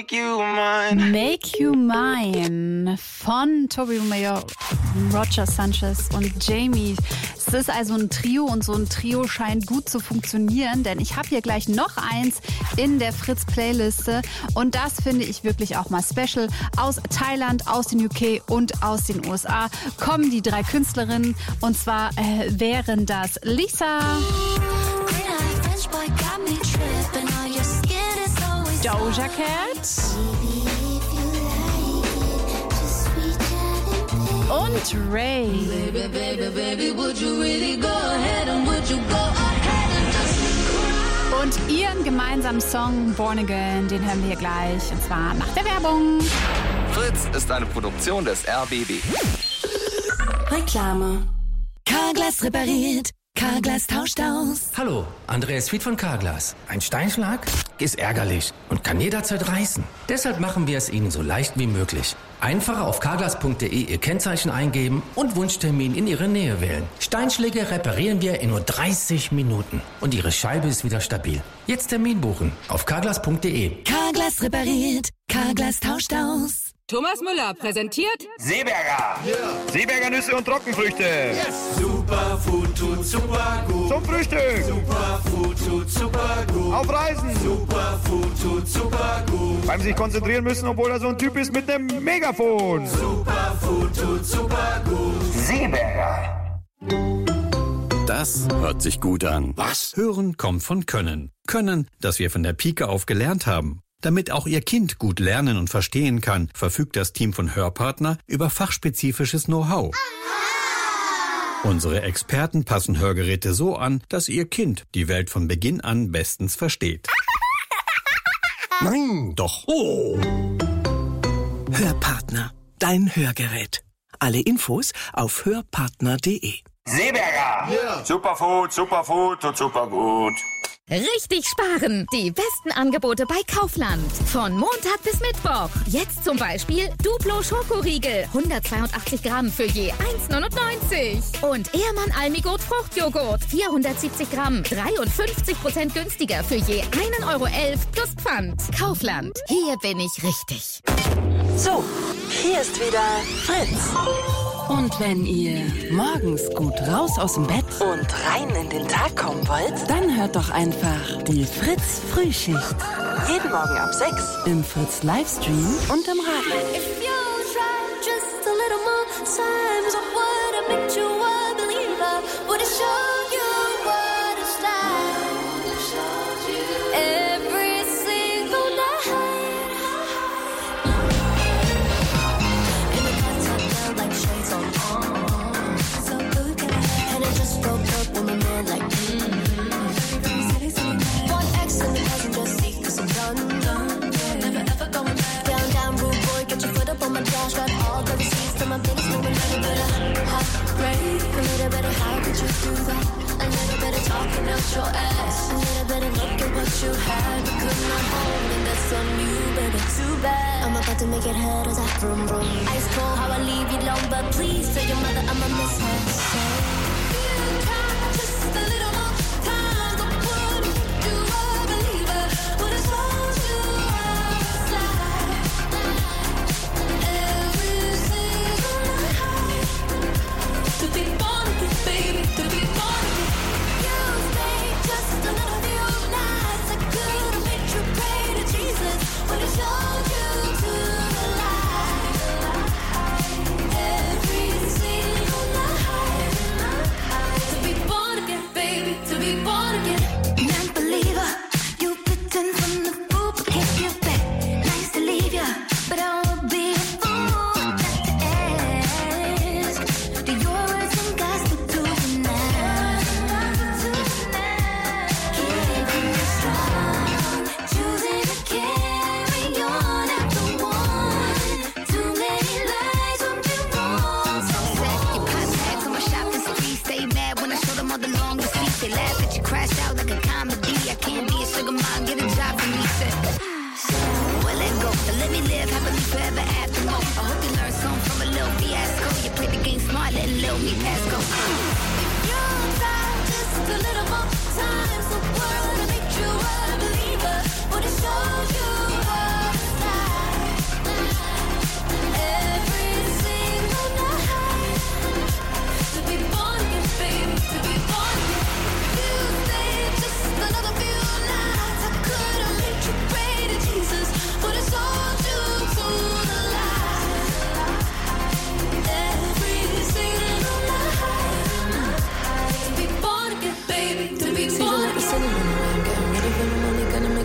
make you mine. Make You Mine von Toby Mayo, Roger Sanchez und Jamie. Es ist also ein Trio und so ein Trio scheint gut zu funktionieren, denn ich habe hier gleich noch eins in der Fritz-Playliste und das finde ich wirklich auch mal special. Aus Thailand, aus den U K und aus den U S A kommen die drei Künstlerinnen und zwar äh, wären das Lisa, Doja Cat und Ray. Baby, baby, baby, would you really go ahead and would you go ahead and just Und ihren gemeinsamen Song Born Again, den hören wir gleich und zwar nach der Werbung. Fritz ist eine Produktion des R B B. Reklame. Carglass repariert. Carglass tauscht aus. Hallo, Andreas Fied von Carglass. Ein Steinschlag ist ärgerlich und kann jederzeit reißen. Deshalb machen wir es Ihnen so leicht wie möglich. Einfach auf carglass punkt de Ihr Kennzeichen eingeben und Wunschtermin in Ihre Nähe wählen. Steinschläge reparieren wir in nur dreißig Minuten und Ihre Scheibe ist wieder stabil. Jetzt Termin buchen auf carglass punkt de. Carglass repariert. Carglass tauscht aus. Thomas Müller präsentiert Seeberger. Yeah. Seeberger Nüsse und Trockenfrüchte. Yes. Superfood tut super gut. Zum Frühstück. Superfood tut super gut. Auf Reisen. Superfood tut super gut. Beim sich konzentrieren müssen, obwohl er so ein Typ ist mit einem Megafon. Superfood tut super gut. Seeberger. Das hört sich gut an. Was? Hören kommt von Können. Können, das wir von der Pike auf gelernt haben. Damit auch Ihr Kind gut lernen und verstehen kann, verfügt das Team von Hörpartner über fachspezifisches Know-how. Unsere Experten passen Hörgeräte so an, dass Ihr Kind die Welt von Beginn an bestens versteht. Nein, doch. Oh. Hörpartner, dein Hörgerät. Alle Infos auf hörpartner punkt de. Seeberger. Yeah. Superfood, Superfood und super gut. Richtig sparen! Die besten Angebote bei Kaufland. Von Montag bis Mittwoch. Jetzt zum Beispiel Duplo Schokoriegel. hundertzweiundachtzig Gramm für je eins neunundneunzig. Und Ehrmann Almigurt Fruchtjoghurt. vierhundertsiebzig Gramm. dreiundfünfzig Prozent günstiger für je ein Euro elf plus Pfand. Kaufland. Hier bin ich richtig. So, hier ist wieder Fritz. Und wenn ihr morgens gut raus aus dem Bett und rein in den Tag kommen wollt, dann hört doch einfach die Fritz Frühschicht. Jeden Morgen ab sechs im Fritz Livestream und im Radio. If you try just a little more times, I would have made you a believer. Would have showed you what it's like. Every single night. In the contact now like shades on. So good, and I just broke up with my man like mm-hmm. One X in the passenger seat, cause I'm done, done. Never ever going back. Down, down, rude boy, get your foot up on my dash. Got all the receipts to my business, moving a little bit of heartbreak. A little bit of how could you do that? A little bit of talking out your ass. A little bit of look at what you had, but could not hold, and that's on you, baby. Too bad. I'm about to make it head as I vroom vroom. Ice cold, how I leave you alone, but please tell your mother I'ma miss her. So, you try just a little more time, I would make you a believer. Would have told you I was like every single night. To be born again, baby, to be born again. You stay just a little few nights. I could have made you pray to Jesus. Would have showed you to the light. Every single night. To be born again, baby.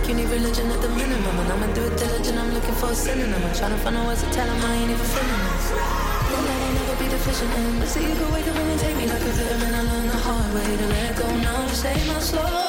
like you need religion at the minimum. And I'ma do it diligent, I'm looking for a synonym. I'm trying to find a words to tell him I ain't even feeling this. Then I ain't never be deficient in. But see, you could wake up and take me like a vitamin. I learned the hard way to let go now to save my soul.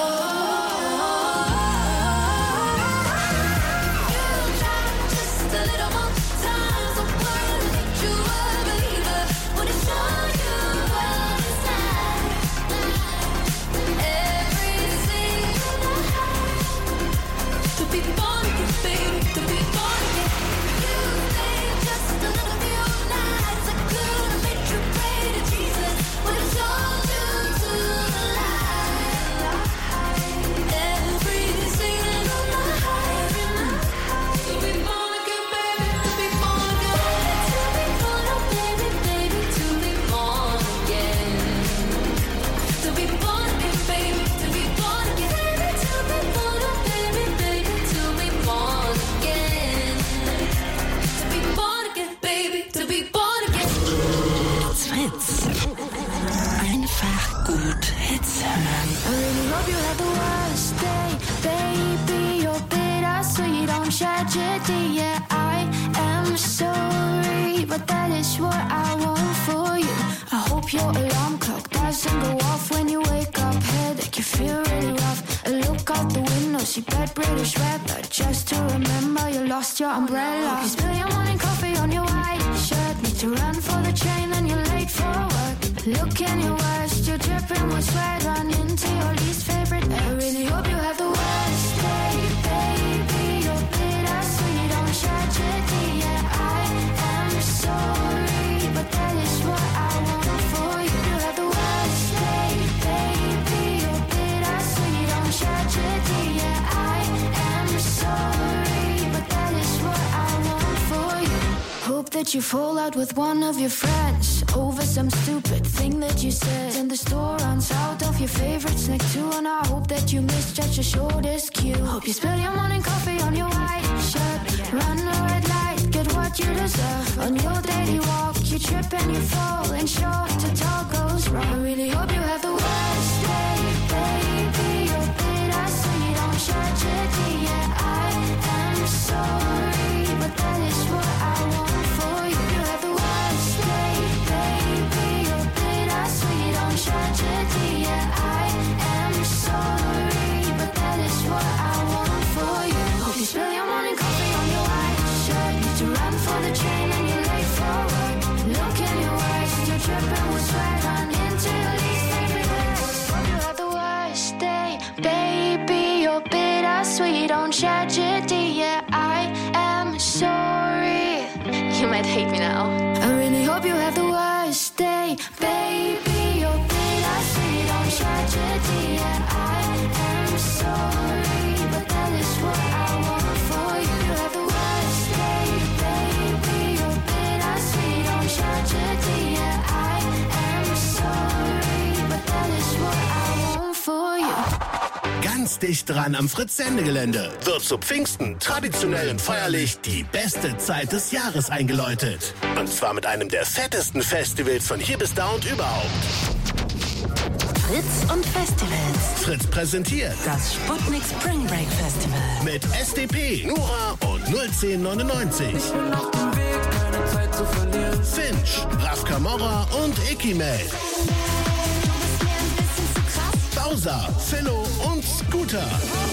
Tragedy, yeah, I am sorry, but that is what I want for you. I hope your alarm clock doesn't go off when you wake up. Headache, you feel really rough. I look out the window, see bad British weather. Just to remember you lost your umbrella. Hope you spill your morning coffee on your white shirt. Need to run for the train, then you're late for work. Look in your worst, you're dripping with sweat. Run into your least favorite. I really hope you have the worst day, baby. You're bittersweet on tragedy, yeah, I am sorry, but that is what I want for you. You have the worst day, baby. You're bittersweet on tragedy, yeah, I am sorry, but that is what I want for you. Hope that you fall out with one of your friends over some stupid thing that you said. And the store runs out of your favorite snack too. And I hope that you misjudge your shortest cue. Hope you spill your morning coffee on your white shirt. Run a red light, get what you deserve. On your daily walk, you trip and you fall. And short to tall goes wrong. I really hope you have the worst day, baby. You're bittersweet on tragedy, yeah, I am sorry, but that is what I want for you. You have the worst day, baby. You're bittersweet on tragedy, yeah, I am sorry, but that is what I want for you. Hope you spill your morning coffee on your white shirt. Need to run for the train and you're late for work. Look in your worst, you're dripping with sweat. Run into your least favorite words. Hope you have the worst day, baby. You're bittersweet on tragedy, yeah, I am sorry. You might hate me now. I really hope you have the worst day, baby. You're bittersweet on tragedy, yeah, I am sorry, but that is what I want for you. You have the worst day, baby. You're bittersweet on tragedy, yeah, I am sorry, but that is what I want for you. Ganz dicht dran am Fritz-Sendegelände wird zu Pfingsten traditionell und feierlich die beste Zeit des Jahres eingeläutet. Und zwar mit einem der fettesten Festivals von hier bis da und überhaupt. Fritz und Festivals. Fritz präsentiert Das Sputnik Spring Break Festival. mit S D P, Nora und null zehn neunundneunzig. Finch, Raf Camorra und Icky May. Bowser, Philo und Scooter.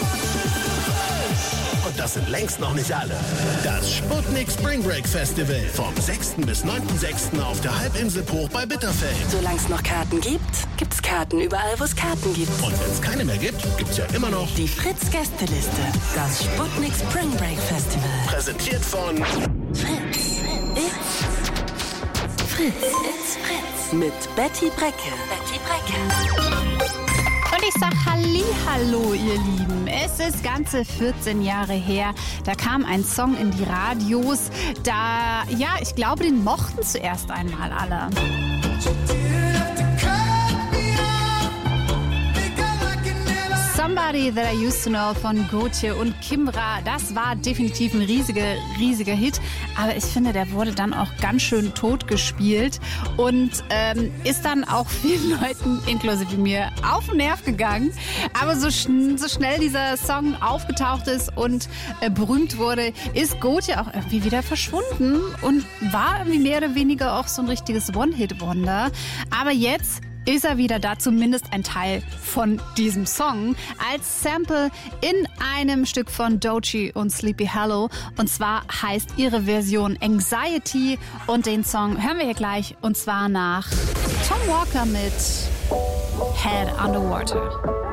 Und das sind längst noch nicht alle. Das Sputnik Spring Break Festival vom sechsten bis neunten sechsten auf der Halbinsel Bruch bei Bitterfeld. Solange es noch Karten gibt, gibt's Karten überall, wo es Karten gibt. Und wenn es keine mehr gibt, gibt's ja immer noch die Fritz-Gästeliste. Das Sputnik Spring Break Festival. Präsentiert von Fritz. It's Fritz. It's Fritz. Mit Betty Brecke. Betty Brecke. Und ich sag Hallihallo, ihr Lieben. Es ist ganze vierzehn Jahre her. Da kam ein Song in die Radios. Da, ja, ich glaube, den mochten zuerst einmal alle. Somebody That I Used to Know von Gotye und Kimbra. Das war definitiv ein riesiger, riesiger Hit. Aber ich finde, der wurde dann auch ganz schön tot gespielt und ähm, ist dann auch vielen Leuten, inklusive mir, auf den Nerv gegangen. Aber so, schn- so schnell dieser Song aufgetaucht ist und äh, berühmt wurde, ist Gotye auch irgendwie wieder verschwunden und war irgendwie mehr oder weniger auch so ein richtiges One-Hit-Wonder. Aber jetzt ist er wieder da, zumindest ein Teil von diesem Song, als Sample in einem Stück von Doechii und Sleepy Hollow. Und zwar heißt ihre Version Anxiety. Und den Song hören wir hier gleich, und zwar nach Tom Walker mit Head Underwater.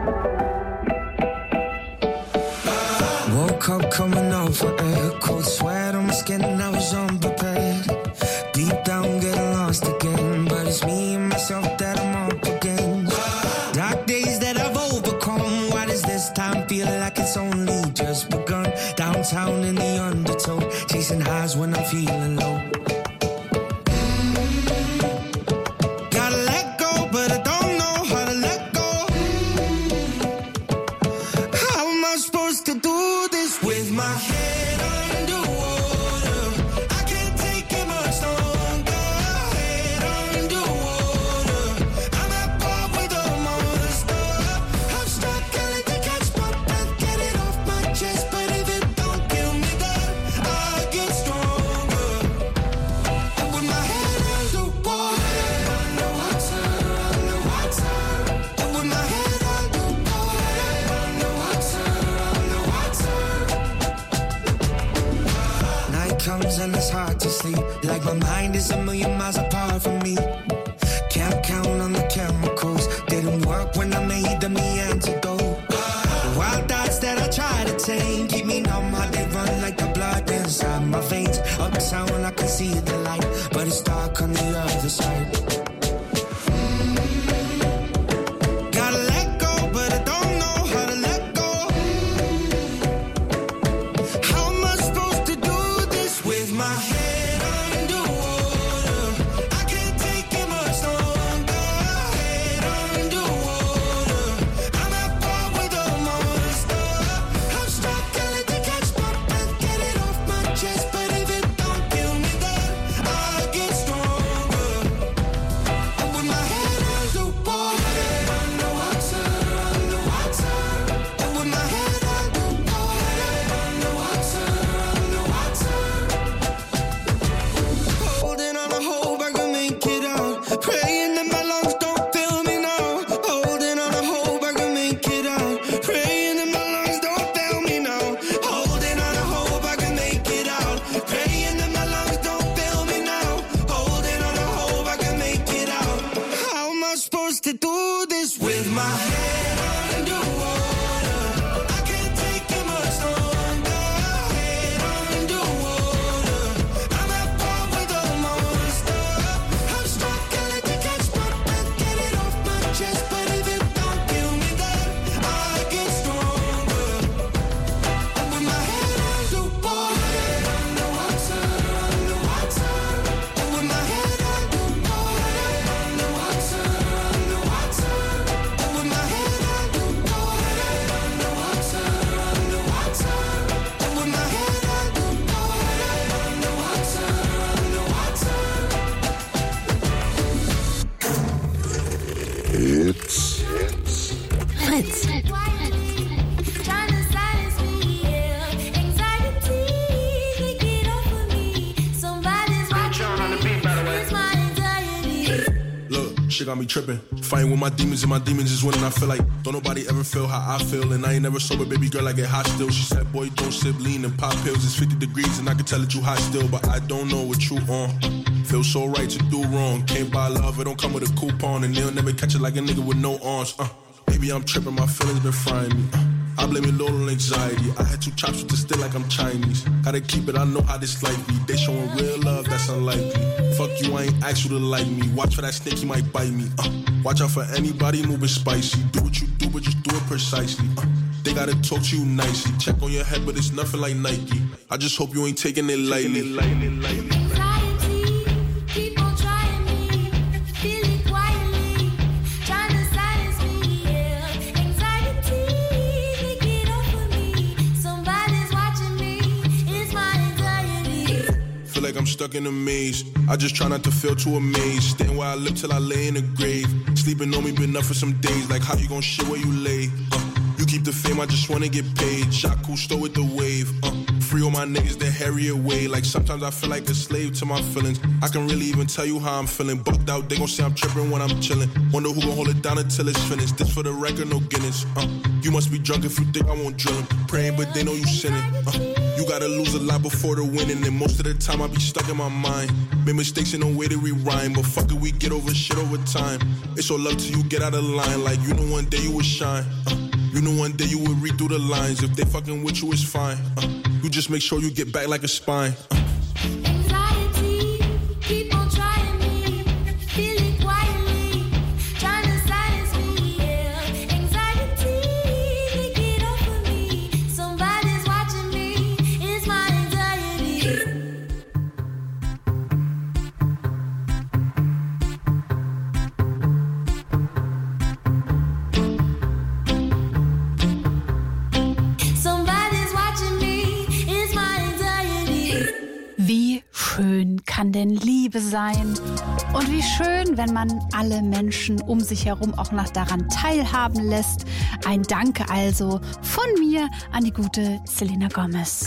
Woke up coming out for air, cold sweat on my skin and I was unprepared. Deep down getting lost again, but it's me and myself that I'm up against. Dark days that I've overcome, why does this time feel like it's only just begun? Downtown in the undertow, chasing highs when I'm feeling low. Gotta let go, but I don't know how to let go. How am I supposed to do this with my head underwater? I can't take it much longer. Head underwater, I'm at par with all my stuff. I'm struggling to catch my breath, get it off my chest, but if it don't kill me, then I get stronger. And with my head underwater, underwater, underwater, and with my head underwater, underwater, underwater. Night comes and it's hard to sleep, like my mind is a million miles apart from me. Can't count on the chemicals, didn't work when I made them the antidote. The wild thoughts that I try to tame keep me numb, how they run like the blood inside my veins. Uptown I can see the light, but it's dark on the other side. Gotta let go, but I don't know how to let go. How am I supposed to do this with my head underwater? I can't take it much longer. Head underwater, I'm at par with all my stuff. I'm struggling to catch my breath, get it off my chest, but if it don't kill me, then I get stronger. And with my head underwater, underwater, underwater, and with my head underwater, underwater, underwater. Holding on a hope I can make it out. Praying that my lungs don't fail me now. Holding on a hope I can make it out. Praying that my lungs don't fail me now. Holding on a hope I can make it out. Praying that my lungs don't fail me now. Holding on a hope I can make it out. How am I supposed to do this with my head underwater? I can't take it much longer. Head underwater, I'm at par with all my stuff. I'm struggling to catch my breath, get it off my chest, but if it don't kill me, then I get stronger. And with my head underwater, underwater, underwater, and with my head underwater, underwater, underwater, and with my head underwater, underwater, underwater, and with my head underwater, underwater, underwater. Hits. Fritz. Trying to silence me, yeah. Anxiety, take it off of me. Somebody's watching me. It's my anxiety. Look, shit got me tripping. Fighting with my demons, and my demons is winning. I feel like don't nobody ever feel how I feel. And I ain't never sober, baby girl, I get hot still. She said, boy, don't sip lean and pop pills. It's fifty degrees, and I can tell that you hot still. But I don't know what you on. Feel so right to do wrong. Can't buy love, it don't come with a coupon. And they'll never catch it like a nigga with no arms. Uh, maybe I'm tripping, my feelings been frying me. Uh, I blame it all on anxiety. I had two chops with the stick like I'm Chinese. Gotta keep it, I know how this life be. They showing real love, that's unlikely. Fuck you, I ain't asked you to like me. Watch for that snake, he might bite me. Uh, watch out for anybody moving spicy. Do what you do, but just do it precisely. Uh, they gotta talk to you nicely. Check on your head, but it's nothing like Nike. I just hope you ain't taking it lightly. Anxiety, keep on trying me. Feel it quietly. Trying to silence me, yeah. Anxiety, stuck in a maze. I just try not to feel too amazed. Staying where I live till I lay in the grave. Sleeping on me been up for some days. Like how you gon' shit where you lay? Uh, you keep the fame, I just wanna get paid. Shot Cousteau with the wave. Uh, free all my niggas that harry away. Like sometimes I feel like a slave to my feelings. I can really even tell you how I'm feeling. Bugged out, they gon' say I'm tripping when I'm chillin'. Wonder who gon' hold it down until it's finished. This for the record, no Guinness. Uh, you must be drunk if you think I won't drill 'em. Praying, but they know you sinning. Uh, you gotta lose a lot before the winning. And most of the time I be stuck in my mind. Made mistakes in no way to rewind. But fuck it, we get over shit over time. It's all love till you get out of line. Like you know one day you will shine. Uh, you know one day you will read through the lines. If they fucking with you, it's fine. Uh, you just make sure you get back like a spine. Uh. Anxiety, people trying me, feel it quietly, trying to silence me, yeah. Anxiety, they get over me, somebody's watching me, it's my anxiety. Somebody's watching me, it's my anxiety. Wie schön kann denn Liebe sein? Und wie schön, wenn man alle Menschen um sich herum auch noch daran teilhaben lässt. Ein Danke also von mir an die gute Selena Gomez.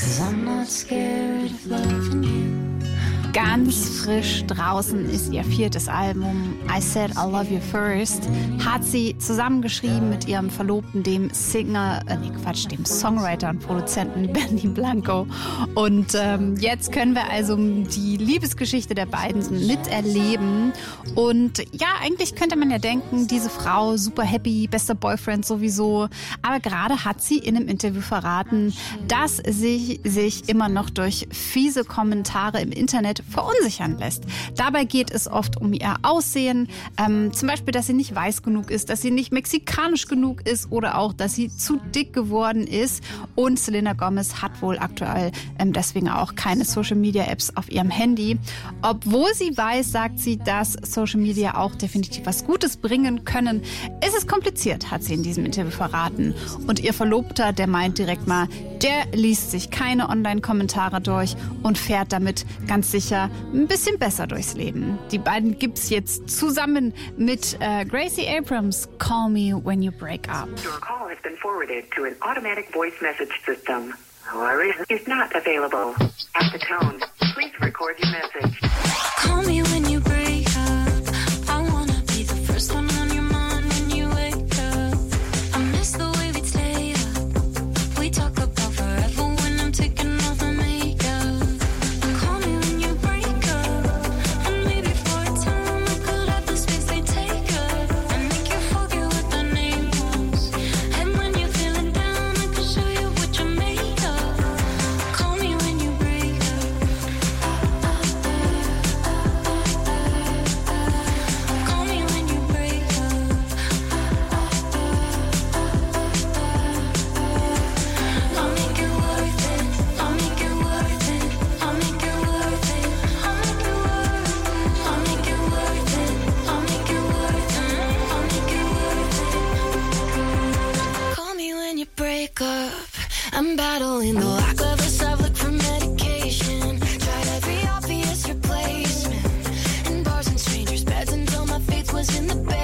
Ganz frisch draußen ist ihr viertes Album I Said I Love You First. Hat sie zusammengeschrieben mit ihrem Verlobten, dem Singer, äh, nee Quatsch, dem Songwriter und Produzenten Benny Blanco. Und ähm, jetzt können wir also die Liebesgeschichte der beiden miterleben. Und ja, eigentlich könnte man ja denken, diese Frau super happy, bester Boyfriend sowieso. Aber gerade hat sie in einem Interview verraten, dass sie sich immer noch durch fiese Kommentare im Internet verunsichern lässt. Dabei geht es oft um ihr Aussehen, ähm, zum Beispiel, dass sie nicht weiß genug ist, dass sie nicht mexikanisch genug ist oder auch, dass sie zu dick geworden ist. Und Selena Gomez hat wohl aktuell ähm, deswegen auch keine Social-Media-Apps auf ihrem Handy. Obwohl sie weiß, sagt sie, dass Social Media auch definitiv was Gutes bringen können. Ist es kompliziert, hat sie in diesem Interview verraten. Und ihr Verlobter, der meint direkt mal, der liest sich keine Online-Kommentare durch und fährt damit ganz sicher ein bisschen besser durchs Leben. Die beiden gibt's jetzt zusammen mit äh, Gracie Abrams, Call Me When You Break Up. Your call has been forwarded to an automatic voice message system. However, is not available. At the tone, please record your message. Call me when you break up. I wanna be the first one on your mind when you wake up. I miss the way we'd stay up. We talk about forever when I'm taking off my makeup. Call me when you break up. And maybe for a time I could have the space they take up. And make you forget what the name was. And when you're feeling down, I can show you what you're made of. Call me when you break up. Call me when you break up. I'll make it worth it. I'll make it worth it. I'll make it worth it. I'll make it worth it. I'll make it worth it. I'll make it worth it. I'll make it worth it. Call me when you break up. I'm battling the lack of a self-look for medication. Tried every obvious replacement in bars and strangers' beds until my faith was in the bed.